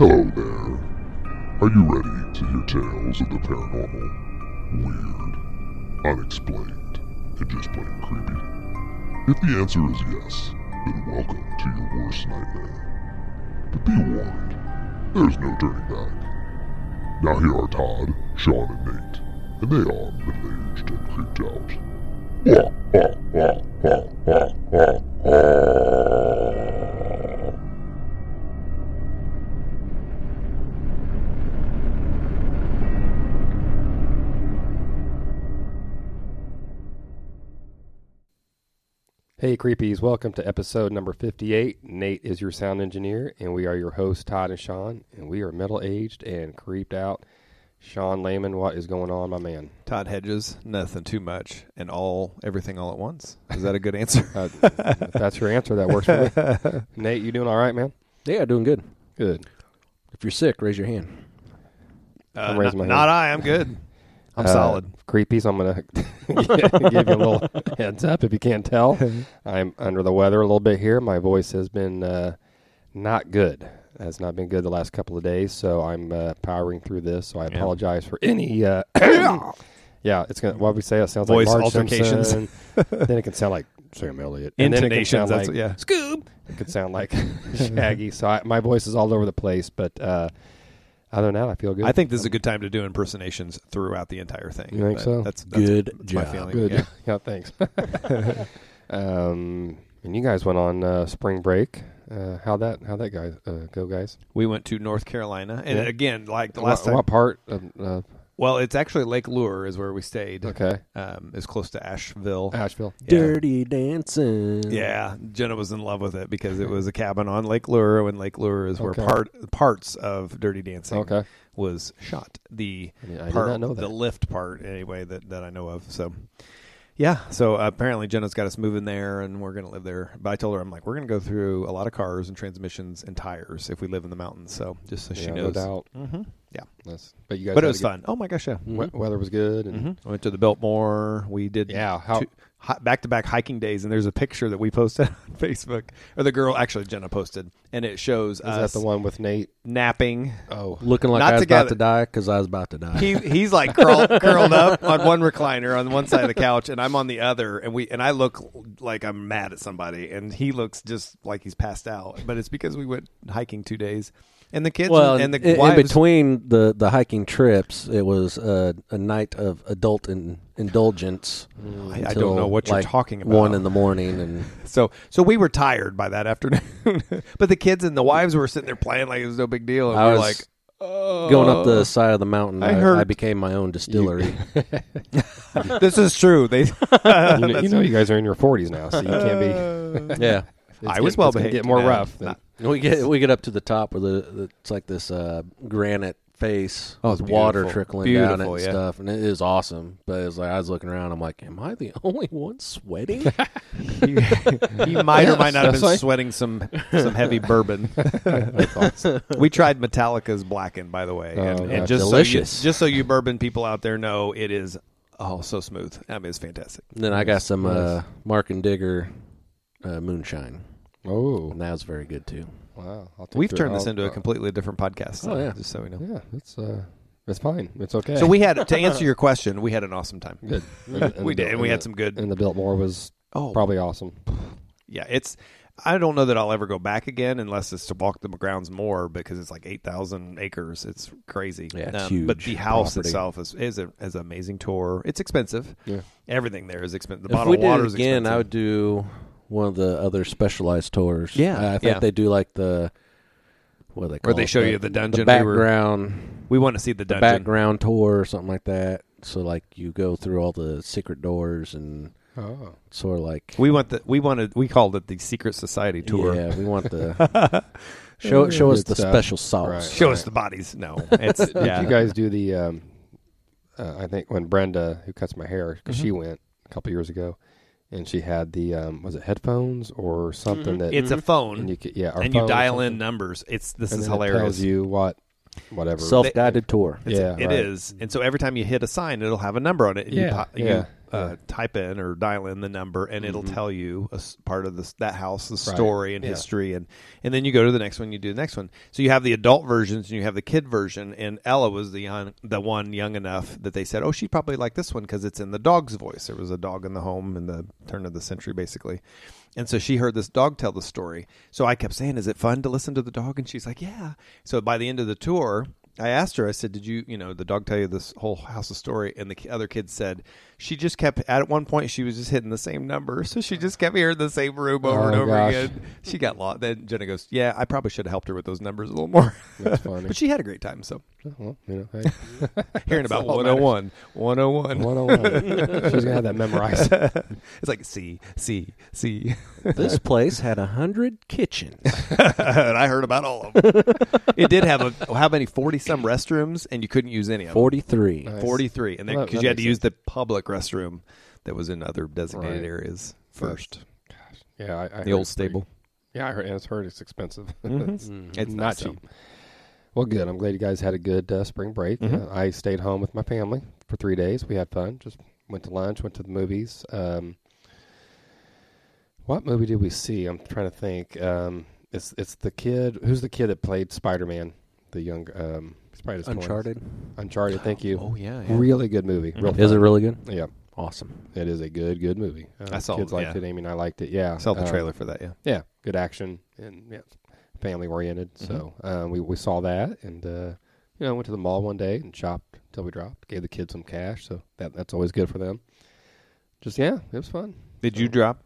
Hello there. Are you ready to hear tales of the paranormal, weird, unexplained, and just plain creepy? If the answer is yes, then welcome to your worst nightmare. But be warned, there's no turning back. Now here are Todd, Sean, and Nate, and they are middle-aged and creeped out. Hey Creepies, welcome to episode number 58. Nate is your sound engineer, and we are your hosts, Todd and Sean, and we are middle-aged and creeped out. Sean Lehman, what is going on, my man? Todd Hedges, nothing too much, and everything all at once. Is that a good answer? If that's your answer, that works for me. Nate, you doing all right, man? Yeah, doing good. Good. If you're sick, raise your hand. I'm raising my hand. Not I, I'm good. I'm solid. Creepies, I'm going to give you a little heads up if you can't tell. I'm under the weather a little bit here. My voice has been not good. Has not been good the last couple of days, so I'm powering through this. So I apologize for any. Yeah, it's gonna. What we say, it sounds voice like Marge altercations. Simpson. Then it can sound like Sam Elliott. And then it can sound like Scoob. It could sound like Shaggy. So my voice is all over the place, but other than that, I feel good. I think this is a good time to do impersonations throughout the entire thing. You think so? That's good my job. feeling. Good. Yeah, thanks. And you guys went on spring break. How'd that guys go, guys? We went to North Carolina, and again, like the last What time. part? Well, it's actually Lake Lure is where we stayed. Okay. It's close to Asheville. Asheville. Yeah. Dirty Dancing. Yeah, Jenna was in love with it because it was a cabin on Lake Lure, and Lake Lure is where parts of Dirty Dancing was shot. I did Part, not know that. the lift part, anyway, that I know of. So, yeah. So apparently Jenna's got us moving there, and we're going to live there. But I told her, I'm like, we're going to go through a lot of cars and transmissions and tires if we live in the mountains. So just so she knows. No doubt. Mm-hmm. Yeah. But you guys. But it was fun. Oh my gosh, yeah. Weather was good. And I went to the Biltmore. We did back-to-back hiking days, and there's a picture that we posted on Facebook, or the girl, actually Jenna posted, and it shows Is us that the one with Nate? napping. Oh. Looking like Not I was together. about to die because I was about to die. He's like curled up on one recliner on one side of the couch, and I'm on the other, and I look like I'm mad at somebody, and he looks just like he's passed out. But it's because we went hiking 2 days, and the kids and the wives. In between the hiking trips, it was a night of adult indulgence. I don't know what you're talking about. 1 a.m, and so we were tired by that afternoon, but the kids and the wives were sitting there playing like it was no big deal, and we were like, going up the side of the mountain. I became my own distillery. this is true. They, you know, you guys are in your 40s now, so you can't be. Yeah. I was well behaved. Get more rough. We get up to the top where it's like this granite face. Oh, it's with water beautiful. trickling down it Beautiful, and yeah. stuff, and it is awesome. But it's like I was looking around, I'm like, am I the only one sweating? You might or might not have been sweating some heavy bourbon. That's awesome. We tried Metallica's Blackened, by the way, and just delicious. So you bourbon people out there know, it is so smooth. I mean, it's fantastic. And then I got some Mark and Digger moonshine. Oh, And that was very good too. wow. We've turned this into a completely different podcast. Oh, yeah. Just so we know. Yeah, it's fine. It's okay. So we had, to answer your question, we had an awesome time. Good. We did, and we had some good. And the Biltmore was probably awesome. Yeah, I don't know that I'll ever go back again unless it's to walk the grounds more, because it's like 8,000 acres. It's crazy. Yeah, it's huge. But the house property. itself is an amazing tour. It's expensive. Yeah. Everything there is expensive. The If bottle we of water did is it again, expensive. I would do one of the other specialized tours. Yeah, I think they do like the what do they call Or they it? show you the dungeon. The background. We want to see the The dungeon. background tour or something like that. So like you go through all the secret doors and sort of like We called it the Secret Society tour. Yeah, we want the show us Good the stuff. special sauce. Right. Show us the bodies. No, it's Did you guys do the? I think when Brenda, who cuts my hair, because she went a couple years ago, and she had the was it headphones or something that It's a phone, and you could, and you dial in numbers. This is It hilarious. tells you whatever Self-guided tour. It is. And so every time you hit a sign, it'll have a number on it. And type in or dial in the number, and it'll tell you part of that house, the Right. story and history, and then you go to the next one, you do the next one. So you have the adult versions and you have the kid version, and Ella was the one young enough that they said, oh, she'd probably like this one because it's in the dog's voice. There was a dog in the home in the turn of the century, basically. And so she heard this dog tell the story. So I kept saying, is it fun to listen to the dog? And she's like, yeah. So by the end of the tour, I asked her, I said, did you the dog tell you this whole house of story? And the other kids said, she just kept, at one point, she was just hitting the same number. So she just kept hearing the same room over and over again. She got lost. Then Jenna goes, yeah, I probally should have helped her with those numbers a little more. That's funny. But she had a great time. So Well, hey. hearing about 101. 101. 101. She's going to have that memorized. It's like C. This place had 100 kitchens. And I heard about all of them. It did have how many, 40-some restrooms, and you couldn't use any of them. 43. Nice. 43. And Well, because that you had to makes use the public restroom that was in other designated Right. areas first. Yeah, I The heard old it's pretty- stable. Yeah, I heard it's expensive. Mhm. It's not nice, cheap. though. Well, good. I'm glad you guys had a good spring break. Mhm. I stayed home with my family for 3 days. We had fun. Just went to lunch, went to the movies. What movie did we see? I'm trying to think. It's the kid. Who's the kid that played Spider-Man? The young Spider-Man. Uncharted. Thank you. Oh, yeah. Really good movie. Real Is it fun. really good? Yeah, Awesome. it is a good movie. I saw kids it, liked yeah. it. Amy and I liked it. Yeah, I saw the trailer for that, yeah. Yeah, good action and family oriented. So we saw that and went to the mall one day and shopped till we dropped. Gave the kids some cash, so that's always good for them. Just it was fun. Did you drop?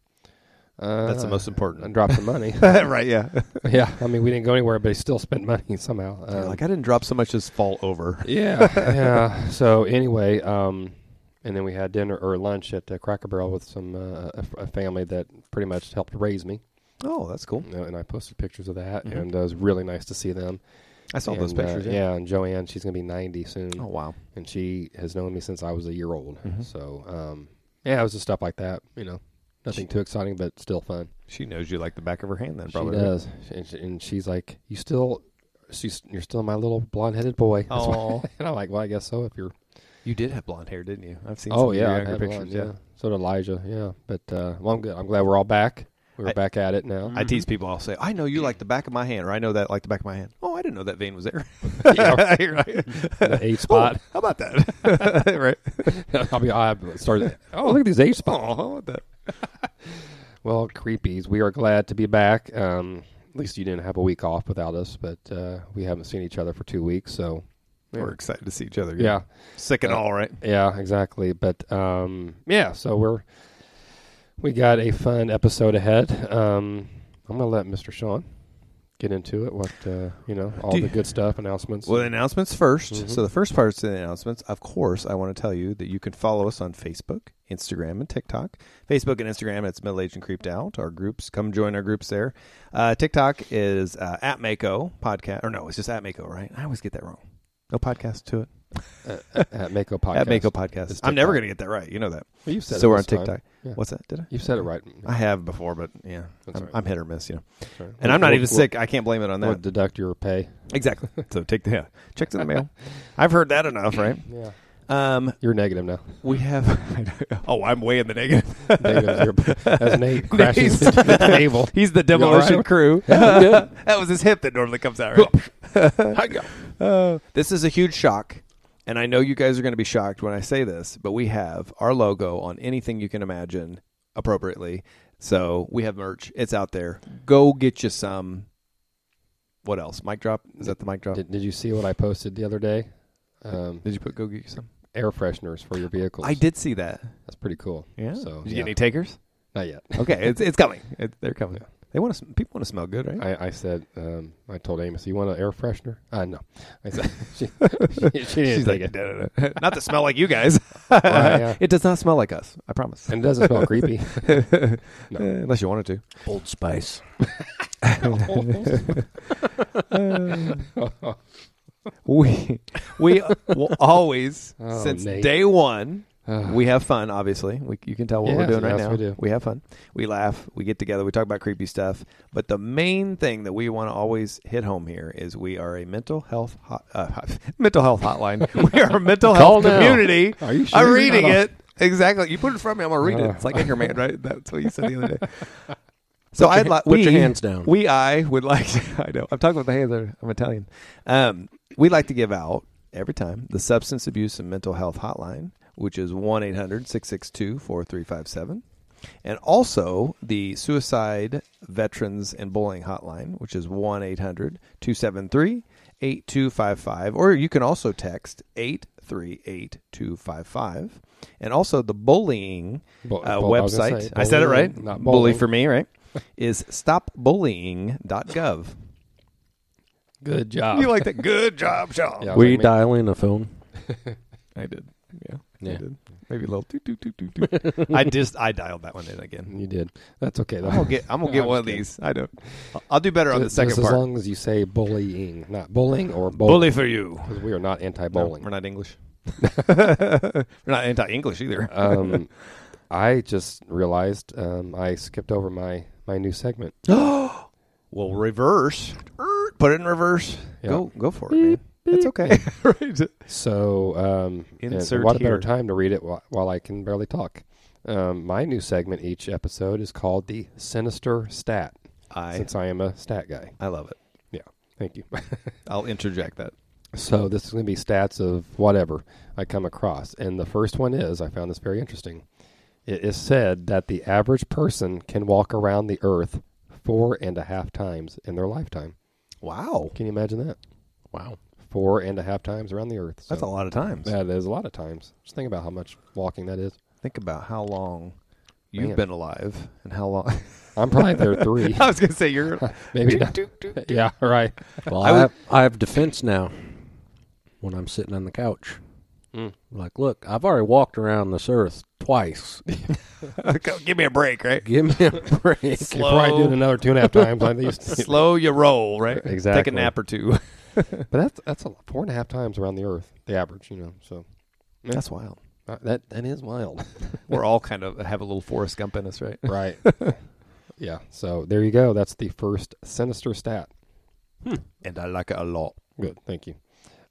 Uh, That's the most important. I dropped some money. Right, yeah. Yeah, I mean we didn't go anywhere, but he still spent money somehow. You're like, I didn't drop so much as fall over. Yeah. So anyway, and then we had dinner or lunch at Cracker Barrel with some a family that pretty much helped raise me. Oh, that's cool. And I posted pictures of that, Mhm. and it was really nice to see them. I saw those And, pictures, yeah, and Joanne, she's going to be 90 soon. Oh, wow. And she has known me since I was a year old. Mhm. So, it was just stuff like that, Nothing too exciting, but still fun. She knows you like the back of her hand then, probably. She does. And she's like, you're still my little blonde-headed boy. That's why- Oh, And I'm like, well, I guess so if you're... you did have blonde hair, didn't you? I've seen Oh, some of yeah, your I younger had pictures. blonde, yeah. So did Elijah, yeah. But, well, I'm good. I'm glad we're all back. We're back at it now. I tease people. I'll say, I know you like the back of my hand, or I know that like the back of my hand. Oh, I didn't know that vein was there. Yeah. You're right. The age spot. Oh, how about that? Right. I started. Oh, look at these age spots. Oh, how about that? Well, creepies, we are glad to be back. At least you didn't have a week off without us, but we haven't seen each other for 2 weeks, so We're excited to see each other again. yeah, Sick and all, right? yeah, exactly. But so we got a fun episode ahead. I'm gonna let Mr. Sean get into it. What all the good stuff, announcements. Well, the announcements first. Mhm. So the first part is the announcements. Of course, I want to tell you that you can follow us on Facebook, Instagram, and TikTok. Facebook and Instagram, it's Middle Aged and Creeped Out. Our groups, come join our groups there. TikTok is at Mako Podcast. Or no, it's just at Mako, right? I always get that wrong. No podcast to it. at Mako Podcast. At Mako Podcast. It's I'm never TikTok. going to get that right. You know that. Well, you've said So it we're on this time. TikTok. Yeah. What's that? Did I? You've said it right. I have before, but yeah, That's all right. I'm hit or miss, That's right. And I'm not We'll- even sick. I can't blame it on We'll that. deduct your pay. Exactly. So take checks in the mail. I've heard that enough, right? Yeah. You're negative now. We have. Oh, I'm way in the negative. As Nate crashes into the table. He's the You all demolition right? crew. That was his hip that normally comes out, right? Hi, go. This is a huge shock, and I know you guys are going to be shocked when I say this, but we have our logo on anything you can imagine appropriately. So we have merch. It's out there. Go get you some. What else? Mic drop? Is that the mic drop? Did you see what I posted the other day? Did you put go get you some? Air fresheners for your vehicles. I did see that. That's pretty cool. Yeah. So, Did you get any takers? Not yet. Okay, it's coming. They're coming. They want to. People want to smell good, right? I said, I told Amos, you want an air freshener? No. I said, she didn't She's take like, it. "No. Not to smell like you guys. yeah. It does not smell like us. I promise. And it doesn't smell creepy. No. Unless you wanted to. Old Spice. We will always, Oh, since Nate. day one, we have fun, obviously. You can tell what we're Yes, doing right yes, now. we do. We have fun. We laugh. We get together. We talk about creepy stuff. But the main thing that we want to always hit home here is we are a mental health hotline. We are a mental health Call now. community. Are you sure I'm you're reading not it. Exactly. You put it in front of me, I'm going to read it. It's like Anchorman, right? That's what you said the other day. So Put your hands down. I would like to, I know. I'm talking about the hands. I'm Italian. We'd like to give out every time the Substance Abuse and Mental Health Hotline, which is 1-800-662-4357. And also the Suicide, Veterans, and Bullying Hotline, which is 1-800-273-8255. Or you can also text 838-255. And also the bullying website. I said it right. Not Bully bowling. for me, right? Is stopbullying.gov. Good job. You like that? Good job, Sean. Yeah. Were you Like me. dialing a phone? I did. Yeah. Yeah. I did. Maybe a little toot, toot, toot, toot, toot. I dialed that one in again. You did. That's okay. Though. I'm gonna get I'm one just of these. I don't. I'll do better on the Just second as part. long as you say bullying, not bullying or bowling. Bully for you. Because we are not No, anti-bowling. we're not English. We're not anti-English either. I just realized I skipped over my new segment. Well, reverse. Put it in reverse. Yeah. Go for it, man. It's okay. Right. So, and Insert what a better here. time to read it while I can barely talk. My new segment each episode is called the Sinister Stat, since I am a stat guy. I love it. Thank you. I'll interject that. So this is going to be stats of whatever I come across. And the first one is, I found this very interesting. It is said that the average person can walk around the earth 4.5 times in their lifetime. Wow. Can you imagine that? Wow. 4.5 times around the earth. So That's a lot of times. that is a lot of times. Just think about how much walking that is. Think about how long you've Man. been alive and how long. I'm probably there 3. I was going to say you're. Maybe not. Yeah, right. Well, I I have defense now when I'm sitting on the couch. Like, look, I've already walked around this earth twice. Give me a break, right? Give me a break. You're probably doing another 2.5 times at least. Slow your roll, right? Exactly. Take a nap or two. But that's a 4.5 times around the earth, the average, So That's wild. that is wild. We're all kind of have a little Forrest Gump in us, right? Right. Yeah. So there you go. That's the first sinister stat. And I like it a lot. Good. Thank you.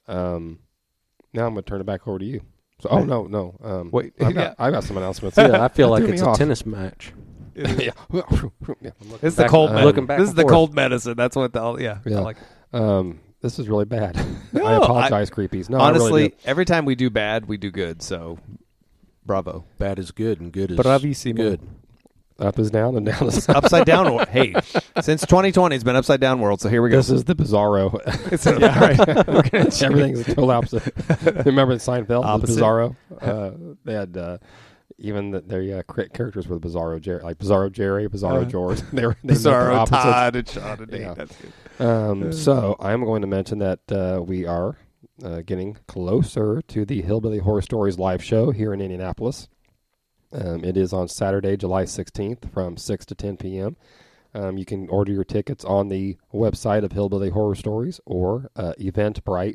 Now I'm going to turn it back over to you. So, no. Wait, I got some announcements. Yeah, I feel like Threw me it's a off. tennis match. Yeah. This is the Back- cold looking medicine. back This is and the forth. cold medicine. That's what the I Yeah. like. This is really bad. No, I apologize, creepies. No, I honestly, really do. every time we do bad, we do good. So, bravo. Bad is good, and good is Bravissimo. good. Up is down and down is up. Upside down. Hey, since 2020, it's been upside down world. So here we go. This is the Bizarro. Yeah, right. Everything's the total opposite. Remember in Seinfeld, Opposite. the Bizarro? They had even their characters were the Bizarro Jerry, like Bizarro Jerry, Bizarro George. They were Bizarro opposites. Todd and Sean and Nate. Yeah. That's good. So I'm going to mention that we are getting closer to the Hillbilly Horror Stories live show here in Indianapolis. It is on Saturday, July 16th from 6 to 10 p.m. You can order your tickets on the website of Hillbilly Horror Stories or Eventbrite,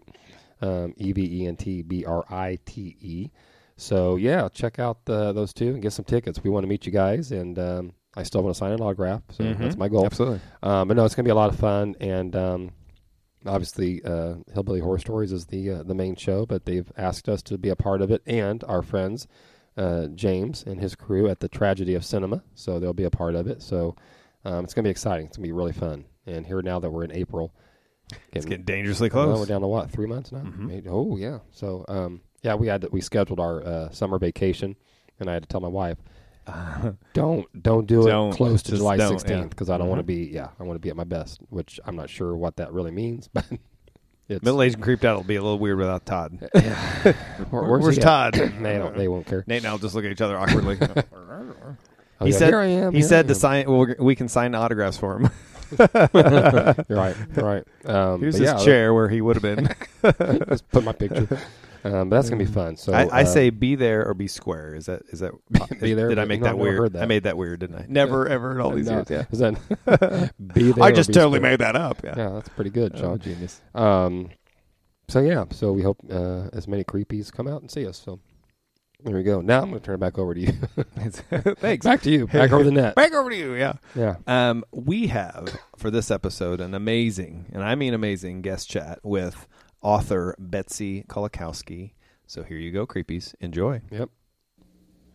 EVENTBRITE. So, yeah, check out those two and get some tickets. We want to meet you guys, and I still want to sign an autograph, so that's my goal. Absolutely. But no, it's going to be a lot of fun, and obviously Hillbilly Horror Stories is the main show, but they've asked us to be a part of it, and our friends James and his crew at the Tragedy of Cinema, so they'll be a part of it. So it's going to be exciting. It's going to be really fun. And here now that we're in April, It's getting dangerously well, close. we're down to what, 3 months now? Maybe- Oh yeah. So yeah, we scheduled our summer vacation, and I had to tell my wife, don't do Don't. it close to Just July don't, 16th yeah. because I don't want to be I want to be at my best, which I'm not sure what that really means, but it's Middle-aged and creeped out will be a little weird without Todd. Where's he Todd? at? They won't care. Nate and I'll just look at each other awkwardly. Oh, He yeah, said, here I am. He here said I to am. sign. Well, we can sign autographs for him. You're right. Here's Here's his chair where he would have been. Just put my picture. But that's gonna be fun. So I say be there or be square. Is that Be there, Did I but make no, that I've never weird? heard that. I made that weird, didn't I? Never ever in all these No, years. Yeah. is that- be there. I or just be totally square. made that up. Yeah. Yeah, that's pretty good, Oh, John. genius. So yeah, so we hope as many creepies come out and see us. So there we go. Now I'm going to turn it back over to you. Thanks. Back to you. Back over the net. Back over to you. Yeah. Yeah. We have for this episode an amazing, and I mean amazing, guest chat with author Betsy Kolakowski. So here you go, creepies. Enjoy. Yep.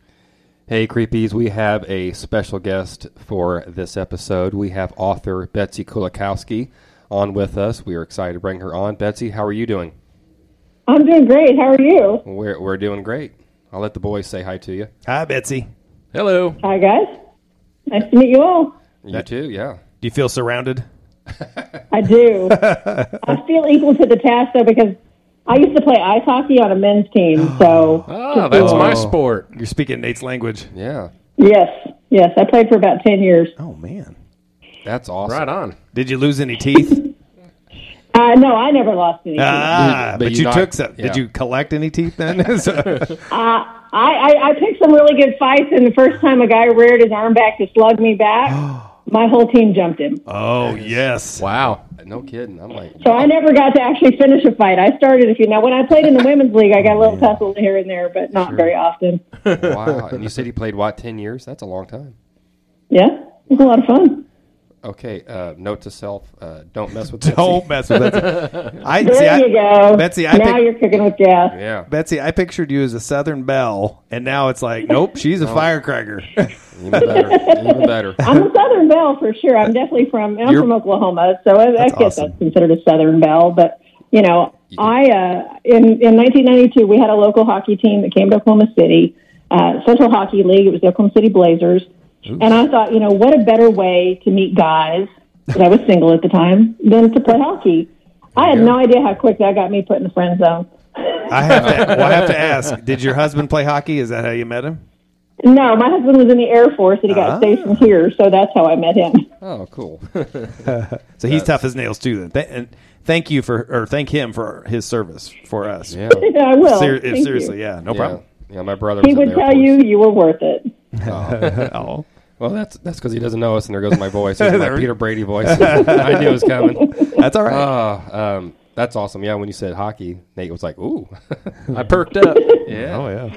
Hey, Creepies, we have a special guest for this episode. We have author Betsy Kulikowski on with us. We are excited to bring her on. Betsy, how are you doing? I'm doing great. How are you? We're doing great. I'll let the boys say hi to you. Hi, Betsy. Hello. Hi, guys. Nice to meet you all. You too, yeah. Do you feel surrounded? I do. I feel equal to the task, though, because I used to play ice hockey on a men's team. So, Oh, that's my sport. You're speaking Nate's language. Yeah, yes, I played for about 10 years. Oh, man. that's awesome. Right on. Did you lose any teeth? No, I never lost any. But But you you took knocked- some. yeah. Did you collect any teeth then? I picked some really good fights, and the first time a guy reared his arm back to slug me back, my whole team jumped him. Oh, yes. Wow. No kidding. I'm like, So I never got to actually finish a fight. I started now when I played in the women's league, I got a little tussles here and there, but not very often. wow. And you said you played, what, 10 years? That's a long time. Yeah, it was a lot of fun. Okay, note to self, don't mess with Betsy. Don't mess with Betsy. There you go. Betsy, now you're cooking with gas. Yeah. Betsy, I pictured you as a Southern belle, and now it's like, nope, she's a firecracker. Even better. Even better. I'm a Southern belle for sure. I'm definitely from Oklahoma, so I guess awesome. that's considered a Southern belle. But in 1992 we had a local hockey team that came to Oklahoma City, Central Hockey League. It was the Oklahoma City Blazers, and I thought, what a better way to meet guys, because I was single at the time, than to play hockey. I had no idea how quick that got me put in the friend zone. I have to ask, did your husband play hockey? Is that how you met him? No, my husband was in the Air Force, and he got stationed here, so that's how I met him. Oh, cool. So he's tough as nails too. Then, and thank him for his service for us. Yeah. Yeah, I will. Thank Seriously, you. yeah, no Yeah. problem. Yeah, my brother He was in would the Air tell Force. you were worth it. Oh, Well, that's because he doesn't know us, and there goes my voice. There's my Peter Brady voice. I knew it was coming. that's all right. That's awesome. Yeah, when you said hockey, Nate was like, ooh. I perked up. Yeah. Oh yeah.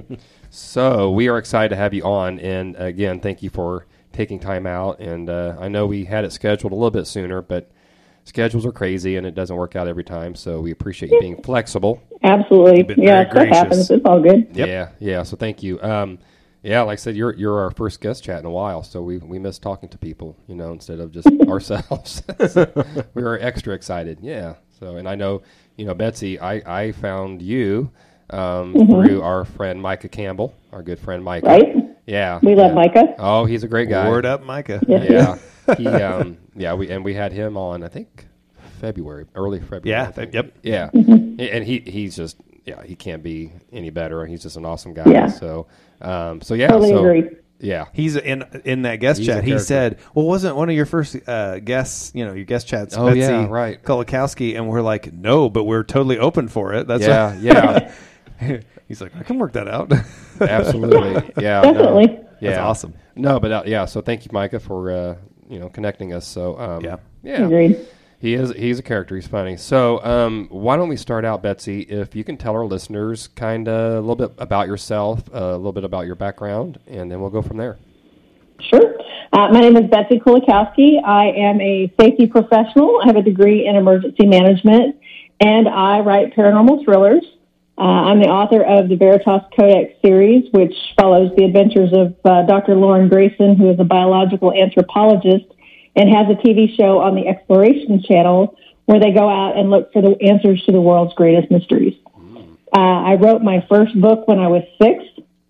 So we are excited to have you on. And again, thank you for taking time out. And I know we had it scheduled a little bit sooner, but schedules are crazy, and it doesn't work out every time. So we appreciate you being flexible. Absolutely. been Yeah, very stuff happens. gracious. It's all good. Yep. Yeah. So thank you. Yeah, like I said, you're our first guest chat in a while, so we miss talking to people, instead of just ourselves. We were extra excited. Yeah. So, and I know, Betsy, I found you through our friend Micah Campbell, our good friend Micah. Right? Yeah. We love yeah. Micah. Oh, he's a great guy. Word up, Micah. Yeah. Yeah. We had him on, I think, early February. Yeah. I think. Yep. Yeah. Mm-hmm. And he's just, he can't be any better. He's just an awesome guy. Yeah. So yeah. Totally agree. Yeah. He's in that guest He's a chat. He character. said, "Well, wasn't one of your first guests, your guest chats, Oh, Betsy yeah, right. Kulikowski?" And we're like, "No, but we're totally open for it." That's Yeah, right. yeah. He's like, "I can work that out." Absolutely. Yeah. Definitely. No, yeah. That's awesome. No, but yeah. So thank you, Micah, for connecting us. So yeah. Agreed. He's a character. He's funny. So why don't we start out, Betsy? If you can tell our listeners kind of a little bit about yourself, a little bit about your background, and then we'll go from there. Sure. My name is Betsy Kulikowski. I am a safety professional. I have a degree in emergency management, and I write paranormal thrillers. I'm the author of the Veritas Codex series, which follows the adventures of Dr. Lauren Grayson, who is a biological anthropologist and has a TV show on the Exploration Channel where they go out and look for the answers to the world's greatest mysteries. I wrote my first book when I was 6.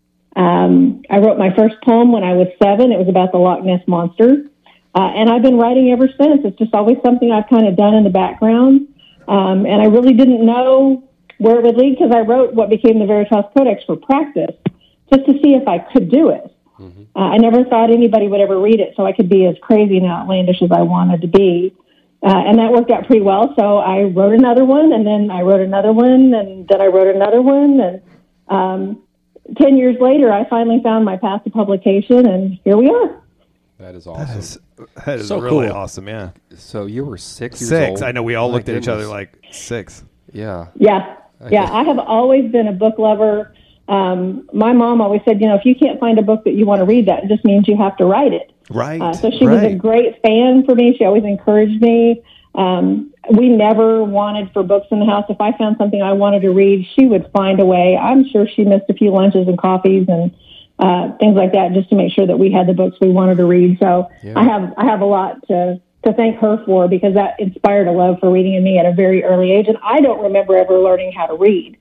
I wrote my first poem when I was 7. It was about the Loch Ness Monster. And I've been writing ever since. It's just always something I've kind of done in the background. And I really didn't know where it would lead because I wrote what became the Veritas Codex for practice, just to see if I could do it. I never thought anybody would ever read it, so I could be as crazy and outlandish as I wanted to be. And that worked out pretty well. So I wrote another one, and then I wrote another one, and then I wrote another one. And 10 years later, I finally found my path to publication, and here we are. That is awesome. That is So really cool. awesome. Yeah. So you were 6 years old. 6. I know we all My looked at each other goodness. like 6. Yeah. Yeah. I have always been a book lover. My mom always said, if you can't find a book that you want to read, that just means you have to write it. Right. So she was a great fan for me. She always encouraged me. We never wanted for books in the house. If I found something I wanted to read, she would find a way. I'm sure she missed a few lunches and coffees and things like that, just to make sure that we had the books we wanted to read. So I have a lot to thank her for, because that inspired a love for reading in me at a very early age. And I don't remember ever learning how to read.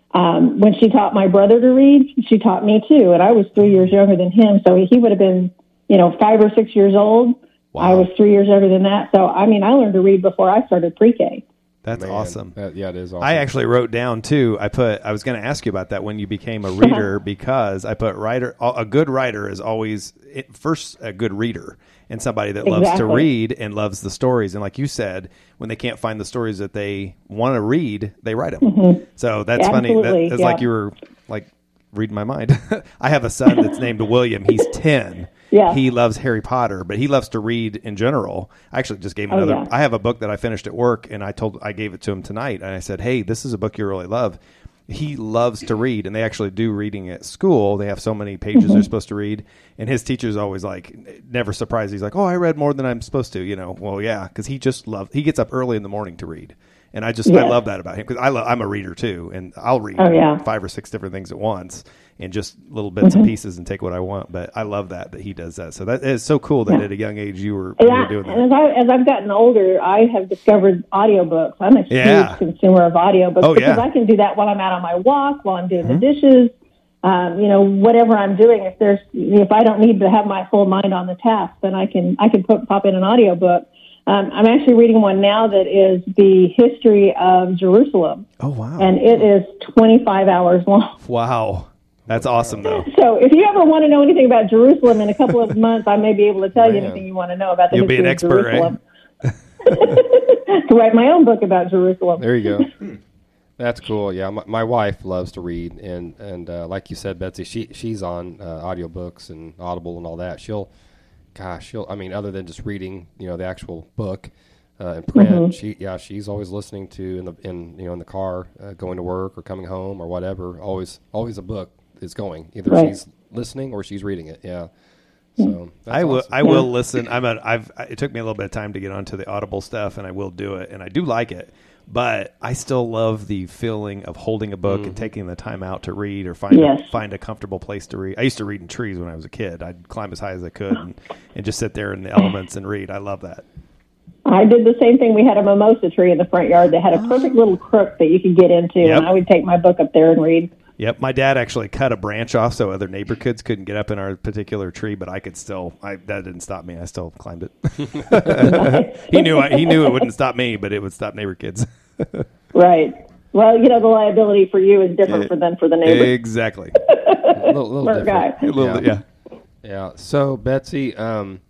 When she taught my brother to read, she taught me too. And I was 3 years younger than him. So he would have been, 5 or 6 years old. Wow. I was 3 years younger than that. So, I learned to read before I started pre-K. That's awesome. It is awesome. I actually wrote down too. I was going to ask you about that when you became a reader, because I put writer. A good writer is always first a good reader, and somebody that loves to read and loves the stories. And like you said, when they can't find the stories that they want to read, they write them. Mm-hmm. So that's funny. That's like you were like reading my mind. I have a son that's named William. He's 10. Yeah. He loves Harry Potter, but he loves to read in general. I actually just gave him another. I have a book that I finished at work, and I gave it to him tonight. And I said, "Hey, this is a book you really love." He loves to read, and they actually do reading at school. They have so many pages they're supposed to read, and his teacher's always like, never surprised. He's like, "Oh, I read more than I'm supposed to," Well, yeah, because he gets up early in the morning to read. And I love that about him, because I'm a reader too, and I'll read 5 or 6 different things at once, and just little bits and pieces, and take what I want. But I love that he does that. So that is so cool that at a young age you were doing that. And as I've gotten older, I have discovered audiobooks. I'm a huge consumer of audiobooks because I can do that while I'm out on my walk, while I'm doing the dishes, whatever I'm doing. If I don't need to have my full mind on the task, then I can pop in an audiobook. I'm actually reading one now that is the history of Jerusalem. Oh, wow. And it is 25 hours long. Wow. That's awesome, though. So if you ever want to know anything about Jerusalem in a couple of months, I may be able to tell you anything you want to know about the history of Jerusalem. You'll be an expert, to write my own book about Jerusalem. There you go. That's cool. Yeah, my wife loves to read, and like you said, Betsy, she's on audiobooks and Audible and all that. Other than just reading, the actual book in print, she's always listening to in the car, going to work or coming home or whatever. Always a book is going. Either she's listening or she's reading it. Yeah. So I will listen. It took me a little bit of time to get onto the Audible stuff, and I will do it, and I do like it. But I still love the feeling of holding a book and taking the time out to read, or find a comfortable place to read. I used to read in trees when I was a kid. I'd climb as high as I could and just sit there in the elements and read. I love that. I did the same thing. We had a mimosa tree in the front yard that had a perfect little crook that you could get into, and I would take my book up there and read. Yep, my dad actually cut a branch off so other neighbor kids couldn't get up in our particular tree, but I could still. That didn't stop me. I still climbed it. He knew it wouldn't stop me, but it would stop neighbor kids. Right. Well, the liability for you is different than for the neighbor. Exactly. a little different. Guy. Yeah. So Betsy, so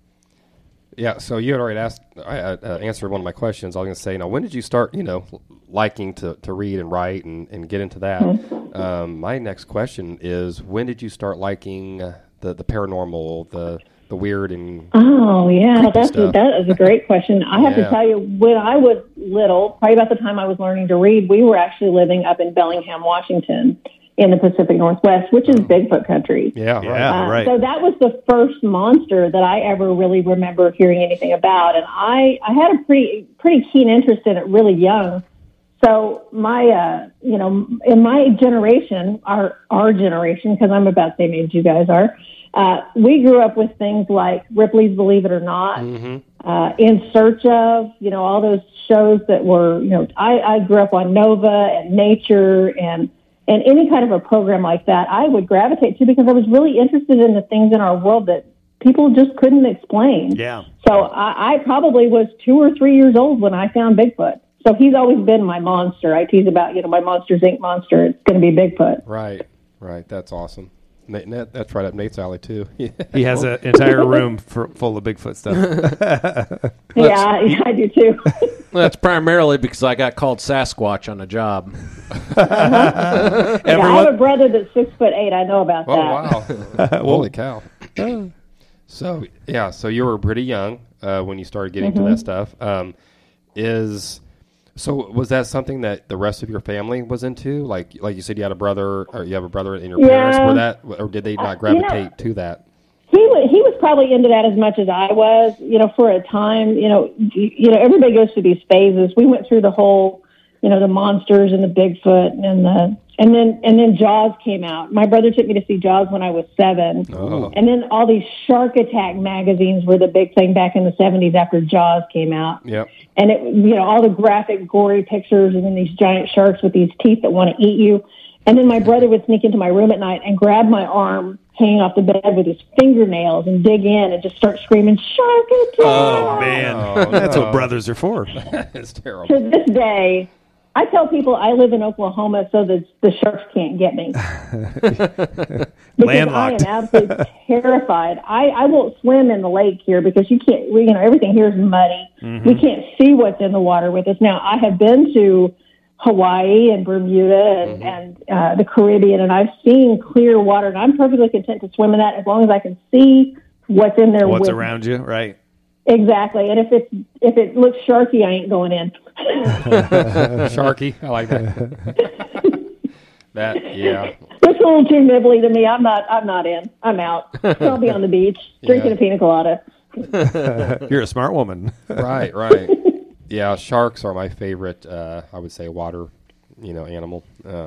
you had already answered one of my questions. I was going to say, now, when did you start, liking to read and write and get into that? Mm-hmm. My next question is, when did you start liking the paranormal, the weird and that is a great question. I have to tell you, when I was little, probably about the time I was learning to read, we were actually living up in Bellingham, Washington, in the Pacific Northwest, which is Bigfoot country. Yeah, right. So that was the first monster that I ever really remember hearing anything about, and I had a pretty keen interest in it really young. So my, in my generation, our generation, because I'm about the same age you guys are, we grew up with things like Ripley's Believe It or Not, In Search Of, all those shows that were, I grew up on Nova and Nature and any kind of a program like that, I would gravitate to, because I was really interested in the things in our world that people just couldn't explain. Yeah. So I probably was 2 or 3 years old when I found Bigfoot. So he's always been my monster. I tease about, my Monsters, Inc. monster. It's going to be Bigfoot. Right. That's awesome. That's right up Nate's alley, too. He has an entire room full of Bigfoot stuff. Yeah, I do, too. That's primarily because I got called Sasquatch on a job. I have a brother that's 6'8". I know about that. Wow. Holy cow. So you were pretty young when you started getting to that stuff. So was that something that the rest of your family was into? Like you said, you had a brother, or you have a brother, and your parents were that, or did they not gravitate to that? He was probably into that as much as I was. For a time, everybody goes through these phases. We went through the whole the monsters and the Bigfoot and then Jaws came out. My brother took me to see Jaws when I was 7. Oh. And then all these Shark Attack magazines were the big thing back in the 70s after Jaws came out. Yep. And all the graphic, gory pictures and then these giant sharks with these teeth that want to eat you. And then my brother would sneak into my room at night and grab my arm hanging off the bed with his fingernails and dig in and just start screaming, "Shark Attack!" Oh, man. Oh, That's no. what brothers are for. It's terrible. To this day, I tell people I live in Oklahoma so that the sharks can't get me. Because Landlocked. I am absolutely terrified. I won't swim in the lake here because you can't, everything here is muddy. We can't see what's in the water with us. Now, I have been to Hawaii and Bermuda and the Caribbean, and I've seen clear water, and I'm perfectly content to swim in that as long as I can see what's in there. What's with around you, right? Exactly. And if it looks sharky, I ain't going in. Sharky. I like that. Yeah. Looks a little too nibbly to me. I'm not in. I'm out. I'll be on the beach drinking a pina colada. You're a smart woman. Right. Yeah, sharks are my favorite, I would say, water, animal.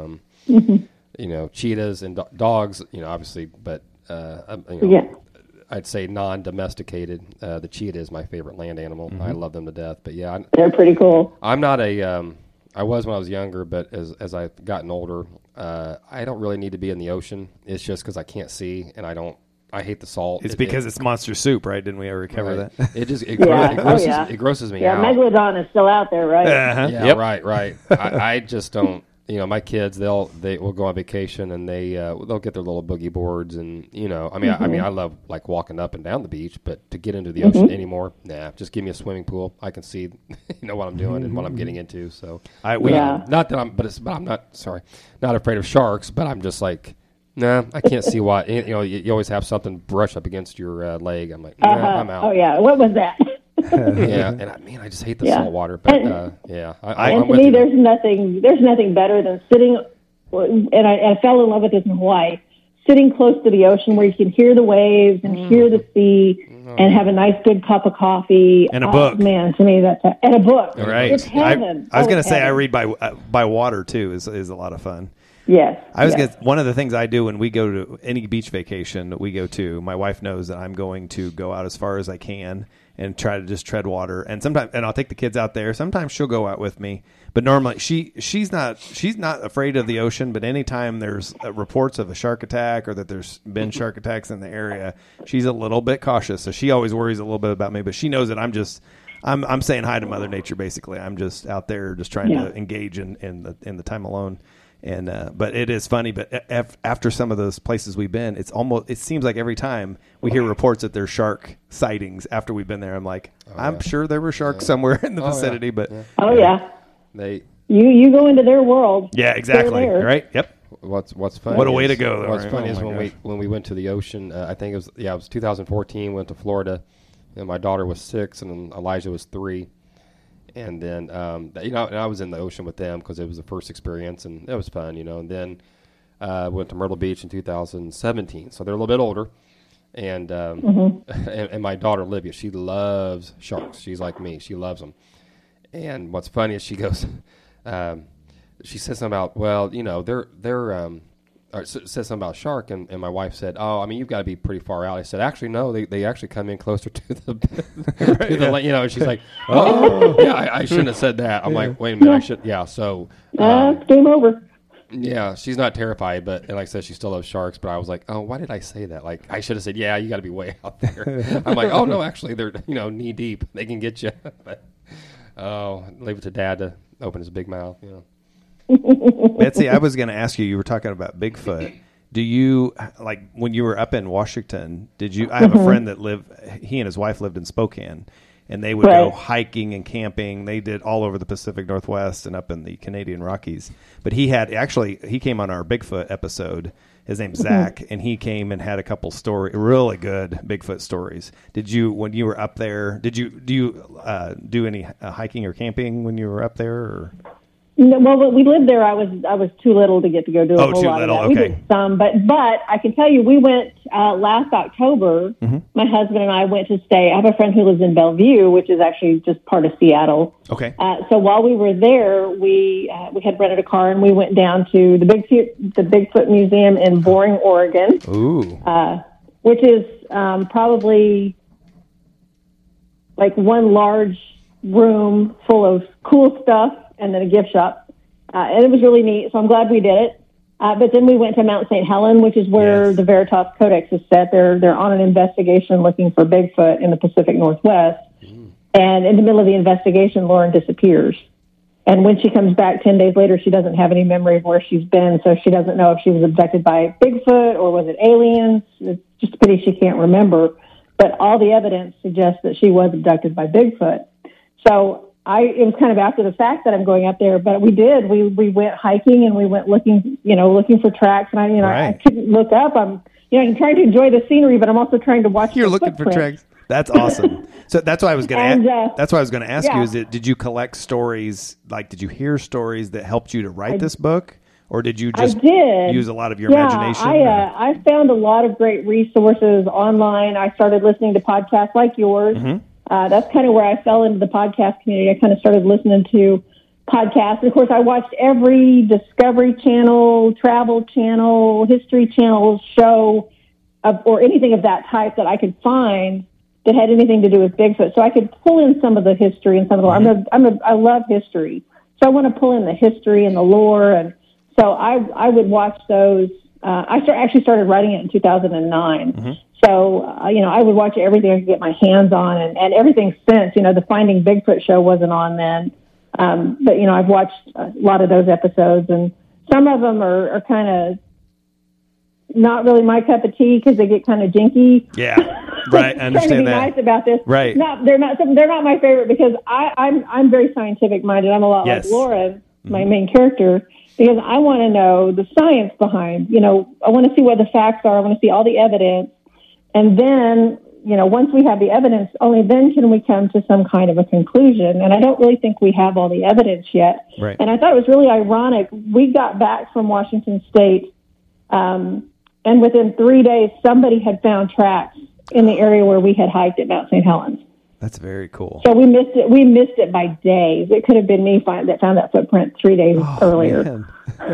Cheetahs and dogs, obviously, but, Yeah. I'd say non-domesticated. The cheetah is my favorite land animal. I love them to death. But yeah, They're pretty cool. I'm not a. I was when I was younger, but as I've gotten older, I don't really need to be in the ocean. It's just because I can't see, and I hate the salt. It's because it's monster soup, right? Didn't we ever cover right. that? It grosses me Yeah, out. Megalodon is still out there, right? Uh-huh. Yeah, Yep. right. I just don't. My kids, they will go on vacation and they'll get their little boogie boards and I love like walking up and down the beach, but to get into the ocean anymore, nah. Just give me a swimming pool. I can see, what I'm doing and what I'm getting into. So not that I'm not afraid of sharks, but I'm just like, nah, I can't see why. You always have something brush up against your leg. I'm like, nah, I'm out. Oh yeah, what was that? Yeah, and I just hate the salt water. But I'm to with me, you. there's nothing better than sitting. And I fell in love with this in Hawaii. Sitting close to the ocean where you can hear the waves and hear the sea and have a nice good cup of coffee And a book. Man, to me and a book. Right. It's heaven. I was going to It's say I heaven. read by water too is a lot of fun. Yes. One of the things I do when we go to any beach vacation that we go to, my wife knows that I'm going to go out as far as I can and try to just tread water. And I'll take the kids out there. Sometimes she'll go out with me, but normally she's not afraid of the ocean. But anytime there's reports of a shark attack or that there's been shark attacks in the area, she's a little bit cautious. So she always worries a little bit about me, but she knows that I'm saying hi to Mother Nature. Basically, I'm just out there just trying to engage in the time alone. And but it is funny. But after some of those places we've been, it seems like every time we hear reports that there's shark sightings after we've been there. I'm like, I'm sure there were sharks somewhere in the vicinity, but They you go into their world. yeah, exactly, They're there. right? Yep. What's funny? What a way to go, though, What's right? funny Oh is my when we went to the ocean. I think it was 2014. Went to Florida, and my daughter was 6, and Elijah was 3. And then, and I was in the ocean with them because it was the first experience, and it was fun, And then went to Myrtle Beach in 2017, so they're a little bit older. And and my daughter Olivia, she loves sharks. She's like me; she loves them. And what's funny is she goes, she says something about, they're says something about shark, and my wife said, "Oh, I mean, you've got to be pretty far out." I said, "Actually, no. They actually come in closer to the, And she's like, "Oh, yeah, I shouldn't have said that." I'm like, "Wait a minute, I should." Yeah, so Game over. yeah, she's not terrified, but like I said, she still loves sharks. But I was like, "Oh, why did I say that?" Like, I should have said, "Yeah, you got to be way out there." I'm like, "Oh no, actually, they're knee deep. They can get you." But leave it to Dad to open his big mouth. Betsy, I was going to ask you. You were talking about Bigfoot. Do you when you were up in Washington? I have a friend that he and his wife lived in Spokane, and they would go hiking and camping. They did all over the Pacific Northwest and up in the Canadian Rockies. But he came on our Bigfoot episode. His name's Zach, and he came and had a couple really good Bigfoot stories. Did you, when you were up there, do you do any hiking or camping when you were up there? Or? No, well, we lived there. I was too little to get to go do a whole too lot little, of that. We okay. did some, but I can tell you, we went last October. Mm-hmm. My husband and I went to stay. I have a friend who lives in Bellevue, which is actually just part of Seattle. Okay. So while we were there, we had rented a car and we went down to the Bigfoot Museum in Boring, Oregon. Ooh. Which is probably like one large room full of cool stuff and then a gift shop. And it was really neat, so I'm glad we did it. But then we went to Mount St. Helen, which is where Yes. the Veritas Codex is set. They're on an investigation looking for Bigfoot in the Pacific Northwest. And in the middle of the investigation, Lauren disappears. And when she comes back 10 days later, she doesn't have any memory of where she's been, so she doesn't know if she was abducted by Bigfoot or was it aliens. It's just a pity she can't remember. But all the evidence suggests that she was abducted by Bigfoot. So it was kind of after the fact that I'm going up there, but we did. We went hiking and we went looking for tracks. And I Right. couldn't look up. I'm trying to enjoy the scenery, but I'm also trying to watch. You're the looking for footprints. tracks. That's awesome. So that's why I was going to. That's why I was going to ask yeah. you. Did you collect stories? Like, did you hear stories that helped you to write this book, or did you just use a lot of your imagination? I found a lot of great resources online. I started listening to podcasts like yours. Mm-hmm. That's kind of where I fell into the podcast community. I kind of started listening to podcasts. And of course, I watched every Discovery Channel, Travel Channel, History Channel show or anything of that type that I could find that had anything to do with Bigfoot. So I could pull in some of the history and some of the lore. I love history. So I want to pull in the history and the lore. And so I would watch those. I actually started writing it in 2009. Mm-hmm. So, I would watch everything I could get my hands on and everything since, the Finding Bigfoot show wasn't on then. But, I've watched a lot of those episodes and some of them are kind of not really my cup of tea because they get kind of jinky. Yeah, right. I understand trying to be that. nice about this. Right. They're not my favorite because I'm very scientific minded. I'm a lot Yes. like Laura, my main character, because I want to know the science behind. I want to see what the facts are. I want to see all the evidence, and then once we have the evidence, only then can we come to some kind of a conclusion. And I don't really think we have all the evidence yet. Right. And I thought it was really ironic. We got back from Washington State. And within 3 days, somebody had found tracks in the area where we had hiked at Mount St. Helens. That's very cool. So we missed it. We missed it by days. It could have been me that found that footprint 3 days earlier.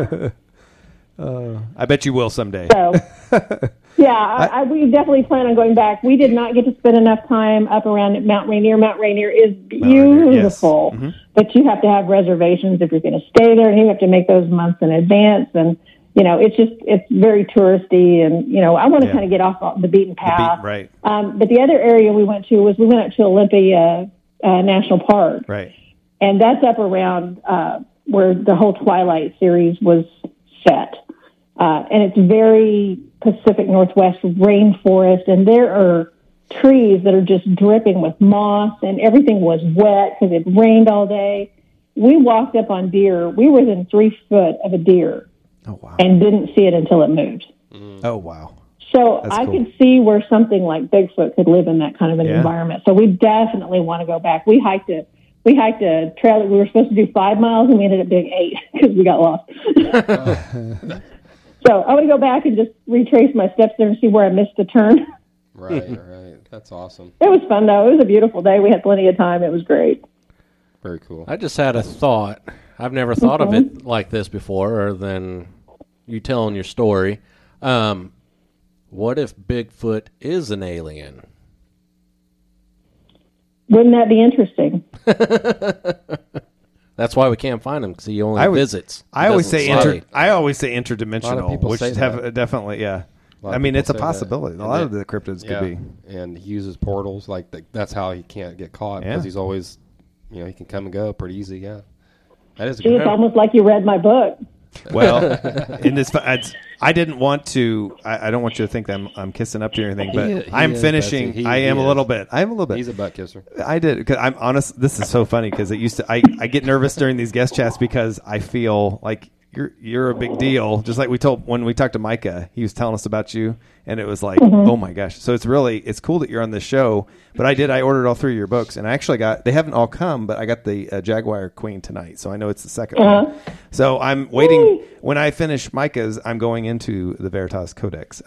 I bet you will someday. So, yeah, we definitely plan on going back. We did not get to spend enough time up around Mount Rainier. Mount Rainier is beautiful, yes. but you have to have reservations if you're going to stay there, and you have to make those months in advance. And it's very touristy, and I want to kind of get off the beaten path. Right. But the other area we went up to Olympia National Park, Right. and that's up around where the whole Twilight series was set, and it's very Pacific Northwest rainforest, and there are trees that are just dripping with moss, and everything was wet because it rained all day. We walked up on deer. We were within 3 foot of a deer. Oh, wow. And didn't see it until it moved. Oh, wow. So That's I cool. could see where something like Bigfoot could live in that kind of an environment. So we definitely want to go back. We hiked a trail that we were supposed to do 5 miles, and we ended up doing 8 because we got lost. So I want to go back and just retrace my steps there and see where I missed a turn. Right. That's awesome. It was fun, though. It was a beautiful day. We had plenty of time. It was great. Very cool. I just had a thought. I've never thought of it like this before, other than you telling your story. What if Bigfoot is an alien? Wouldn't that be interesting? That's why we can't find him, because he only visits. He I always doesn't say stay. I always say A lot of interdimensional, people which say that. definitely, yeah. A lot of I mean, people it's a say that. possibility. A And lot that- of the cryptids Yeah, could be. and he uses portals. That's how he can't get caught because Yeah. he's always, he can come and go pretty easy. Yeah, that is a Gee, good. it's almost like you read my book. Well, in this, I didn't want to. I don't want you to think that I'm kissing up to you or anything, but He I'm is, finishing. Betsy. I am He a is. little bit. I am a little bit. He's a butt kisser. I did because I'm honest. This is so funny because it used to. I get nervous during these guest chats because I feel like you're a big deal. Just like when we talked to Micah, he was telling us about you, And it was like, oh my gosh. So it's cool that you're on this show. But I ordered all 3 of your books, and I actually they haven't all come, but I got the Jaguar Queen tonight. So I know it's the second one. So I'm waiting. When I finish Micah's, I'm going into the Veritas Codex.